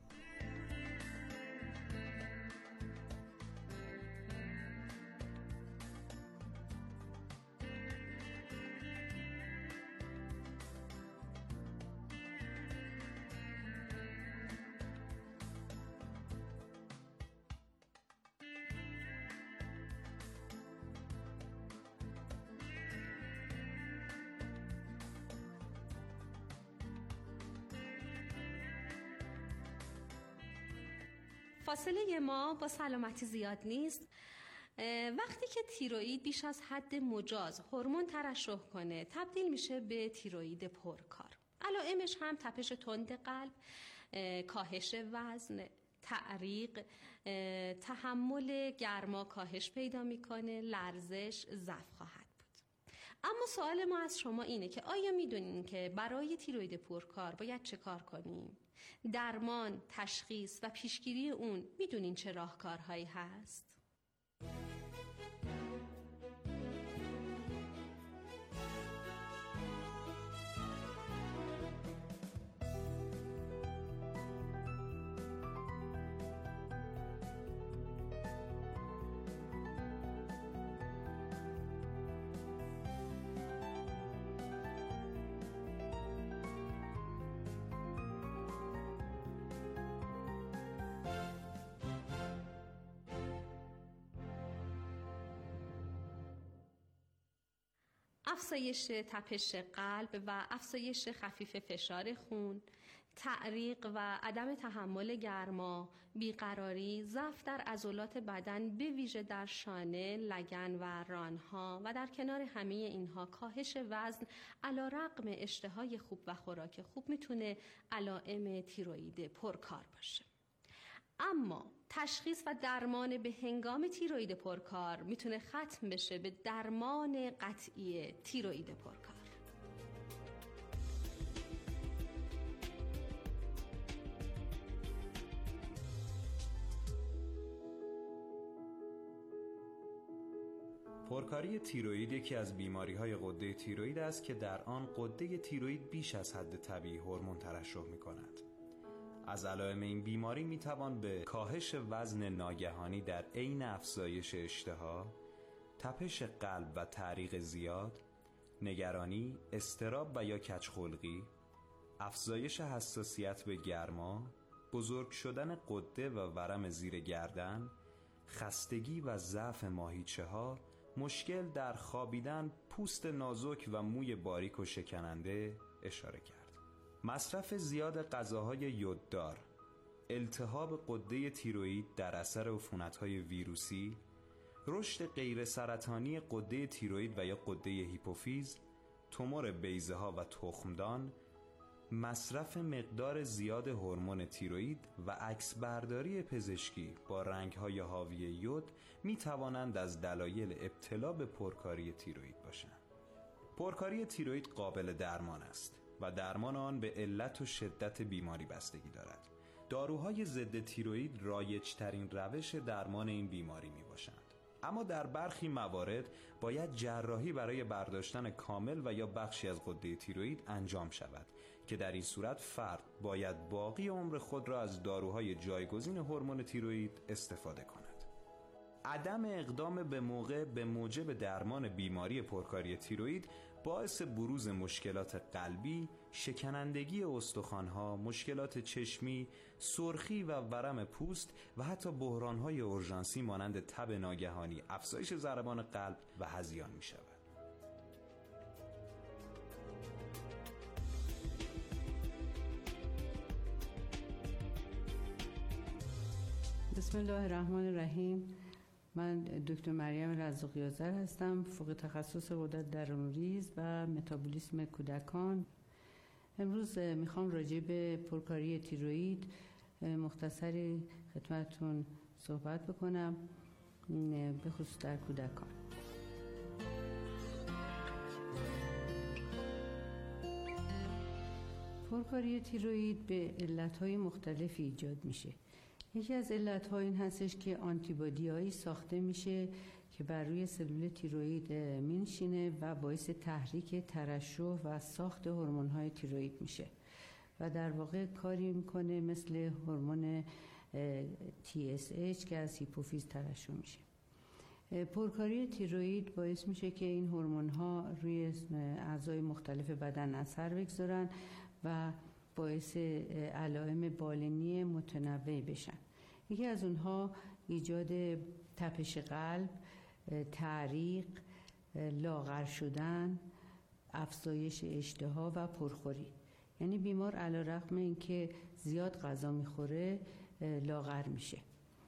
فاصله ما با سلامتی زیاد نیست. وقتی که تیروئید بیش از حد مجاز هورمون ترشح کنه تبدیل میشه به تیروئید پرکار. علائمش هم تپش تند قلب، کاهش وزن، تعریق، تحمل گرما کاهش پیدا میکنه، لرزش، ضعف خواهد بود. اما سوال ما از شما اینه که آیا میدونین که برای تیروئید پرکار باید چه کار کنیم؟ درمان، تشخیص و پیشگیری اون میدونین چه راهکارهایی هست؟ افزایش تپش قلب و افزایش خفیف فشار خون، تعریق و عدم تحمل گرما، بیقراری، ضعف در عضلات بدن به ویژه در شانه، لگن و رانها و در کنار همه اینها کاهش وزن علیرغم اشتهای خوب و خوراک خوب میتونه علائم تیروئید پرکار باشه. اما تشخیص و درمان به هنگام تیروئید پرکار میتونه ختم بشه به درمان قطعی تیروئید پرکار. پرکاری تیروئید یکی از بیماری‌های غده تیروئید است که در آن غده تیروئید بیش از حد طبیعی هورمون ترشح می‌کند. از علائم این بیماری میتوان به کاهش وزن ناگهانی در عین افزایش اشتها، تپش قلب و تعریق زیاد، نگرانی، اضطراب و یا کج‌خلقی، افزایش حساسیت به گرما، بزرگ شدن غده و ورم زیر گردن، خستگی و ضعف ماهیچه‌ها، مشکل در خوابیدن، پوست نازک و موی باریک و شکننده اشاره کرد. مصرف زیاد غذاهای یوددار، التهاب غده تیروئید در اثر عفونت‌های ویروسی، رشد غیر سرطانی غده تیروئید و یا غده هیپوفیز، تومور بیضه‌ها و تخمدان، مصرف مقدار زیاد هورمون تیروئید و عکسبرداری پزشکی با رنگ‌های حاوی یود می‌توانند از دلایل ابتلا به پرکاری تیروئید باشند. پرکاری تیروئید قابل درمان است و درمان آن به علت و شدت بیماری بستگی دارد. داروهای ضد تیروئید رایج‌ترین روش درمان این بیماری میباشند. اما در برخی موارد باید جراحی برای برداشتن کامل و یا بخشی از غده تیروئید انجام شود که در این صورت فرد باید باقی عمر خود را از داروهای جایگزین هورمون تیروئید استفاده کند. عدم اقدام به موقع به موجب درمان بیماری پرکاری تیروئید باعث بروز مشکلات قلبی، شکنندگی استخوان‌ها، مشکلات چشمی، سرخی و ورم پوست و حتی بحران‌های اورژانسی مانند تب ناگهانی، افزایش ضربان قلب و هذیان می‌شود. بسم الله الرحمن الرحیم. من دکتر مریم رزاقی‌آذر هستم، فوق تخصص غدد درون‌ریز و متابولیسم کودکان. امروز میخوام راجع به پرکاری تیروئید مختصری خدمتتون صحبت بکنم، به خصوص در کودکان. پرکاری تیروئید به علتهای مختلفی ایجاد میشه. یکی از علتها این هستش که آنتیبادی‌هایی ساخته میشه که بر روی سلول تیروئید مینشینه و باعث تحریک ترشح و ساخت هورمون‌های تیروئید میشه و در واقع کاری میکنه مثل هورمون TSH که از هیپوفیز ترشح میشه. پرکاری تیروئید باعث میشه که این هورمون‌ها روی اعضای مختلف بدن اثر بگذارن و باعث علائم بالینی متنوع بشن. یکی از اونها ایجاد تپش قلب، تعریق، لاغر شدن، افزایش اشتها و پرخوری. یعنی بیمار علیرغم اینکه زیاد غذا میخوره لاغر میشه.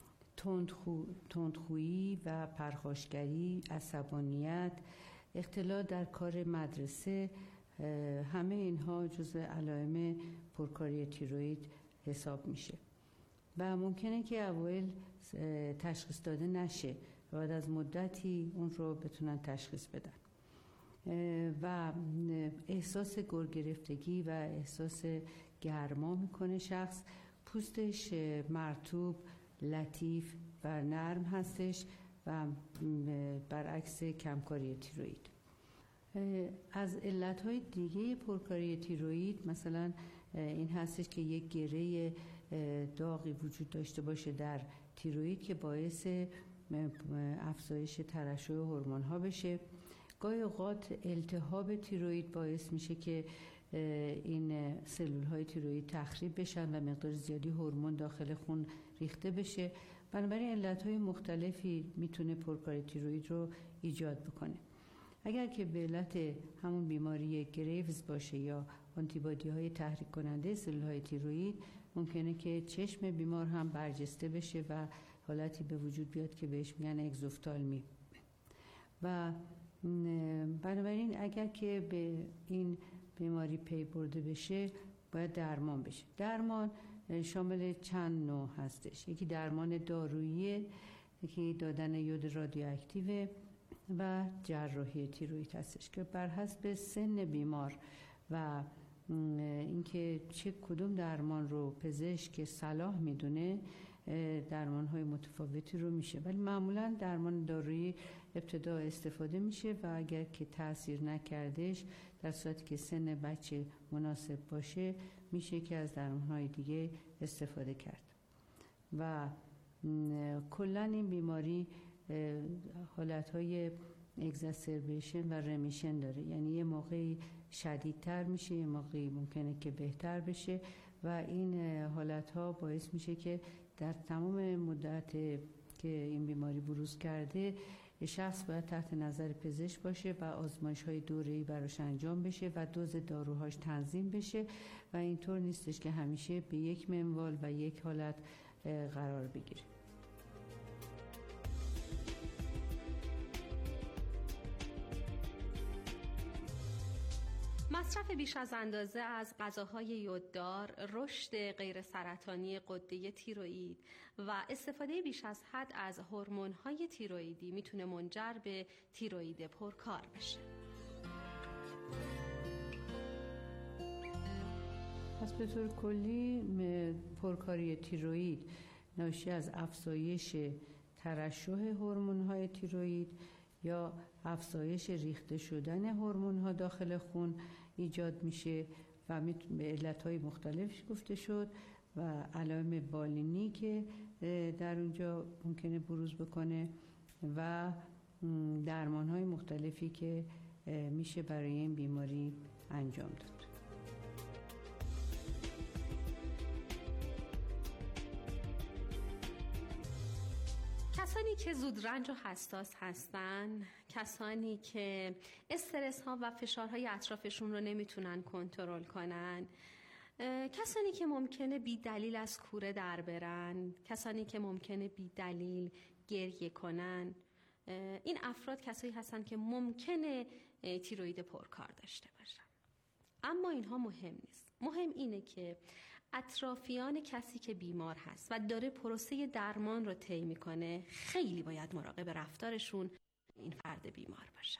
تندخویی و پرخاشگری، عصبانیت، اختلال در کار مدرسه، همه اینها جزء علائم پرکاری تیروئید حساب میشه و ممکنه که اوایل تشخیص داده نشه و بعد از مدتی اون رو بتونن تشخیص بدن و احساس گرگرفتگی و احساس گرما میکنه شخص. پوستش مرطوب، لطیف و نرم هستش و برعکس کمکاری تیروئید. از علتهای دیگه پرکاری تیروئید مثلا این هستش که یک گره داغی وجود داشته باشه در تیروئید که باعث افزایش ترشح هورمون‌ها بشه. گاهی اوقات التهاب تیروئید باعث میشه که این سلول‌های تیروئید تخریب بشن و مقدار زیادی هورمون داخل خون ریخته بشه. بنابراین علتهای مختلفی میتونه پرکاری تیروئید رو ایجاد بکنه. اگر که به علت همون بیماری گریوز باشه یا آنتیبادی‌های تحریک کننده سلول‌های تیروئید، ممکنه که چشم بیمار هم برجسته بشه و حالتی به وجود بیاد که بهش میگن اگزوفتالمی. و بنابراین اگر که به این بیماری پی برده بشه باید درمان بشه. درمان شامل چند نوع هستش. یکی درمان دارویی، یکی دادن یود رادیواکتیو و جراحی تیروئید هستش که بر حسب سن بیمار و اینکه چه کدوم درمان رو پزشک صلاح میدونه درمان‌های متفاوتی رو میشه، ولی معمولا درمان دارویی ابتدا استفاده میشه و اگر که تأثیر نکردش در صورتی که سن بچه مناسب باشه میشه که از درمان‌های دیگه استفاده کرد. و کلا این بیماری حالتهای اگزاسربیشن و رمیشن داره، یعنی یه موقعی شدیدتر میشه، یه موقعی ممکنه که بهتر بشه و این حالتها باعث میشه که در تمام مدت که این بیماری بروز کرده شخص باید تحت نظر پزشک باشه و آزمایش‌های دوره‌ای براش انجام بشه و دوز داروهاش تنظیم بشه و اینطور نیستش که همیشه به یک منوال و یک حالت قرار بگیره. مصرف بیش از اندازه از غذاهای یوددار، رشد غیر سرطانی غده تیروئید و استفاده بیش از حد از هورمون‌های تیروئیدی میتونه منجر به تیروئید پرکار بشه. پس به طور کلی پرکاری تیروئید ناشی از افزایش ترشح هورمون‌های تیروئید یا افزایش ریخته شدن هورمون‌ها داخل خون ایجاد میشه و به علت‌های مختلف گفته شد و علائم بالینی که در اونجا ممکنه بروز بکنه و درمان‌های مختلفی که میشه برای این بیماری انجام داد. کسانی که زودرنج و حساس هستن، کسانی که استرس ها و فشارهای اطرافشون رو نمیتونن کنترل کنن، کسانی که ممکنه بی دلیل از کوره در برن، کسانی که ممکنه بی دلیل گریه کنن، این افراد کسایی هستن که ممکنه تیروئید پرکار داشته باشن. اما اینها مهم نیست. مهم اینه که اطرافیان کسی که بیمار هست و داره پروسه درمان رو طی میکنه خیلی باید مراقب رفتارشون این فرد بیمار باشن.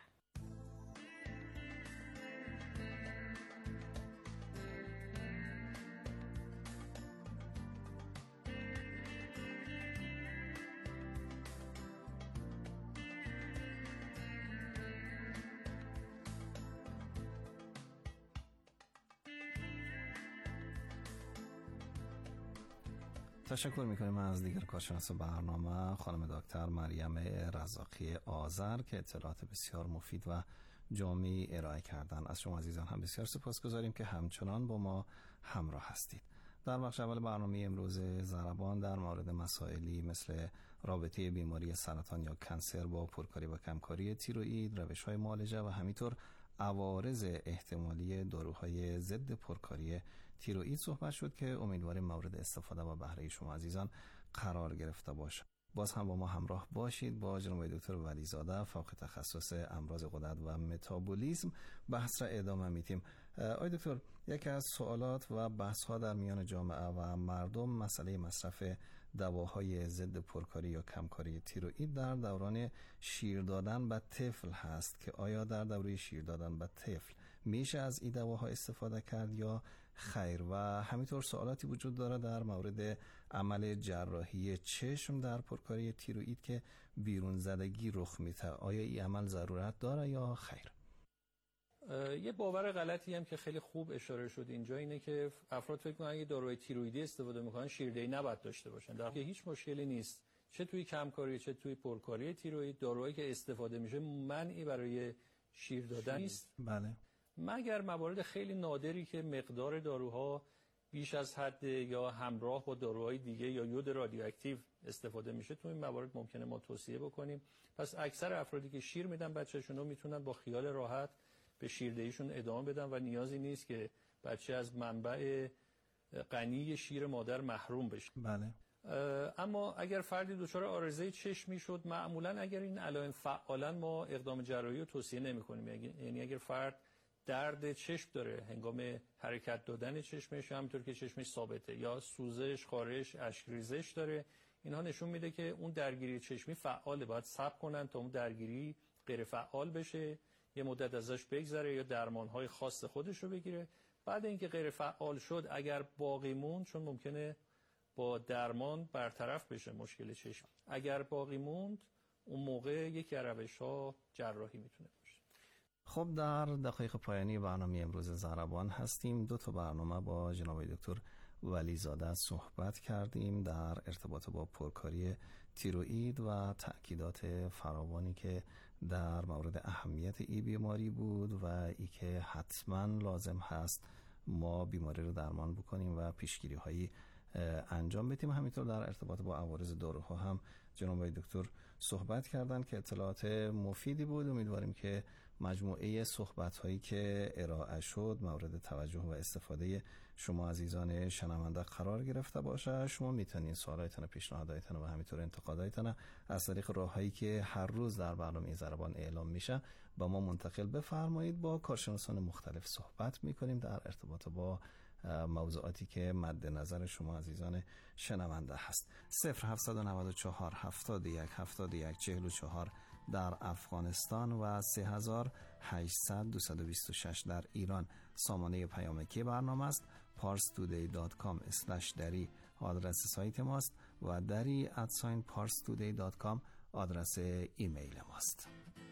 تشکر میکنیم از دیگر کارشناس برنامه خانم دکتر مریم رزاقی آذر که اطلاعات بسیار مفید و جامعی ارائه کردن. از شما عزیزان هم بسیار سپاسگزاریم که همچنان با ما همراه هستید. در بخش اول برنامه امروز ضربان در مورد مسائلی مثل رابطه بیماری سرطان یا کنسر با پرکاری و کمکاری تیروئید، روش‌های معالجه و همینطور عوارض احتمالی داروهای ضد پرکاری تیروئید صحبت شد که امیدواریم مورد استفاده و بهره شما عزیزان قرار گرفته باشه. باز هم با ما همراه باشید با جناب دکتر ولیزاده فوق تخصص امراض غدد و متابولیسم بحث را ادامه میدیم. آقای دکتر، یکی از سوالات و بحث ها در میان جامعه و مردم مسئله مصرف دواهای ضد پرکاری یا کمکاری تیروئید در دوران شیر دادن به طفل هست که آیا در دوره شیر دادن به طفل میشه از این دواها استفاده کرد یا خیر؟ و همینطور سوالاتی وجود داره در مورد عمل جراحی چشم در پرکاری تیروئید که بیرون زدگی رخ میده، آیا این عمل ضرورت داره یا خیر؟ یه باور غلطی هم که خیلی خوب اشاره شد اینجا اینه که افراد فکر می‌کنن اگه داروی تیروئیدی استفاده میکنن شیردهی نباید داشته باشن، در حالی که هیچ مشکلی نیست. چه توی کمکاری چه توی پرکاری تیروئید داروهایی که استفاده میشه منعی برای شیر دادن نیست. بله. مگر موارد خیلی نادری که مقدار داروها بیش از حد یا همراه با داروهای دیگه یا یود رادیواکتیو استفاده میشه، تو این موارد ممکنه ما توصیه بکنیم. پس اکثر افرادی که شیر میدن بچه‌شون رو میتونن با خیال راحت به شیردهیشون ادامه بدن و نیازی نیست که بچه از منبع غنی شیر مادر محروم بشه. بله. اما اگر فردی دچار عارضه چشمی شد، معمولا اگر این علائم فعالا ما اقدام جراحی رو توصیه نمی‌کنیم. یعنی اگر فرد درد چشم داره هنگام حرکت دادن چشمش، همونطور که چشمش ثابته، یا سوزش، خارش، اشک‌ریزش داره، اینها نشون میده که اون درگیری چشمی فعاله. باید صبر کنن تا اون درگیری غیر فعال بشه، یه مدت ازش بگذره یا درمان‌های خاص خودش رو بگیره. بعد اینکه غیر فعال شد اگر باقی موند، چون ممکنه با درمان برطرف بشه مشکل چشم، اگر باقی موند اون موقع یکی از روش‌ها جراحی میتونه باشه. خب در دقایق پایانی برنامه امروز ضربان هستیم. 2 برنامه با جناب دکتر ولیزاده صحبت کردیم در ارتباط با پرکاری تیروئید و تأکیدات فراوانی که در مورد اهمیت این بیماری بود و ای که حتما لازم هست ما بیماری رو درمان بکنیم و پیشگیری هایی انجام بدیم. همینطور در ارتباط با عوارض داروها هم جناب دکتر صحبت کردن که اطلاعات مفیدی بود. امیدواریم که مجموعه صحبت هایی که ارائه شد مورد توجه و استفاده شما عزیزان شنونده قرار گرفته باشه. شما میتونید سوالاتتون، پیشنهاداتتون و همینطور انتقاداتتون از طریق راههایی که هر روز در برنامه ضربان اعلام میشه با ما منتقل بفرمایید. با کارشناسان مختلف صحبت میکنیم در ارتباط با موضوعاتی که مد نظر شما عزیزان شنونده هست. 0794 71 71 44 در افغانستان و 3800 226 در ایران سامانه پیامکی برنامه است. parstoday.com/dari آدرس سایت ماست و dari@parstoday.com آدرس ایمیل ماست.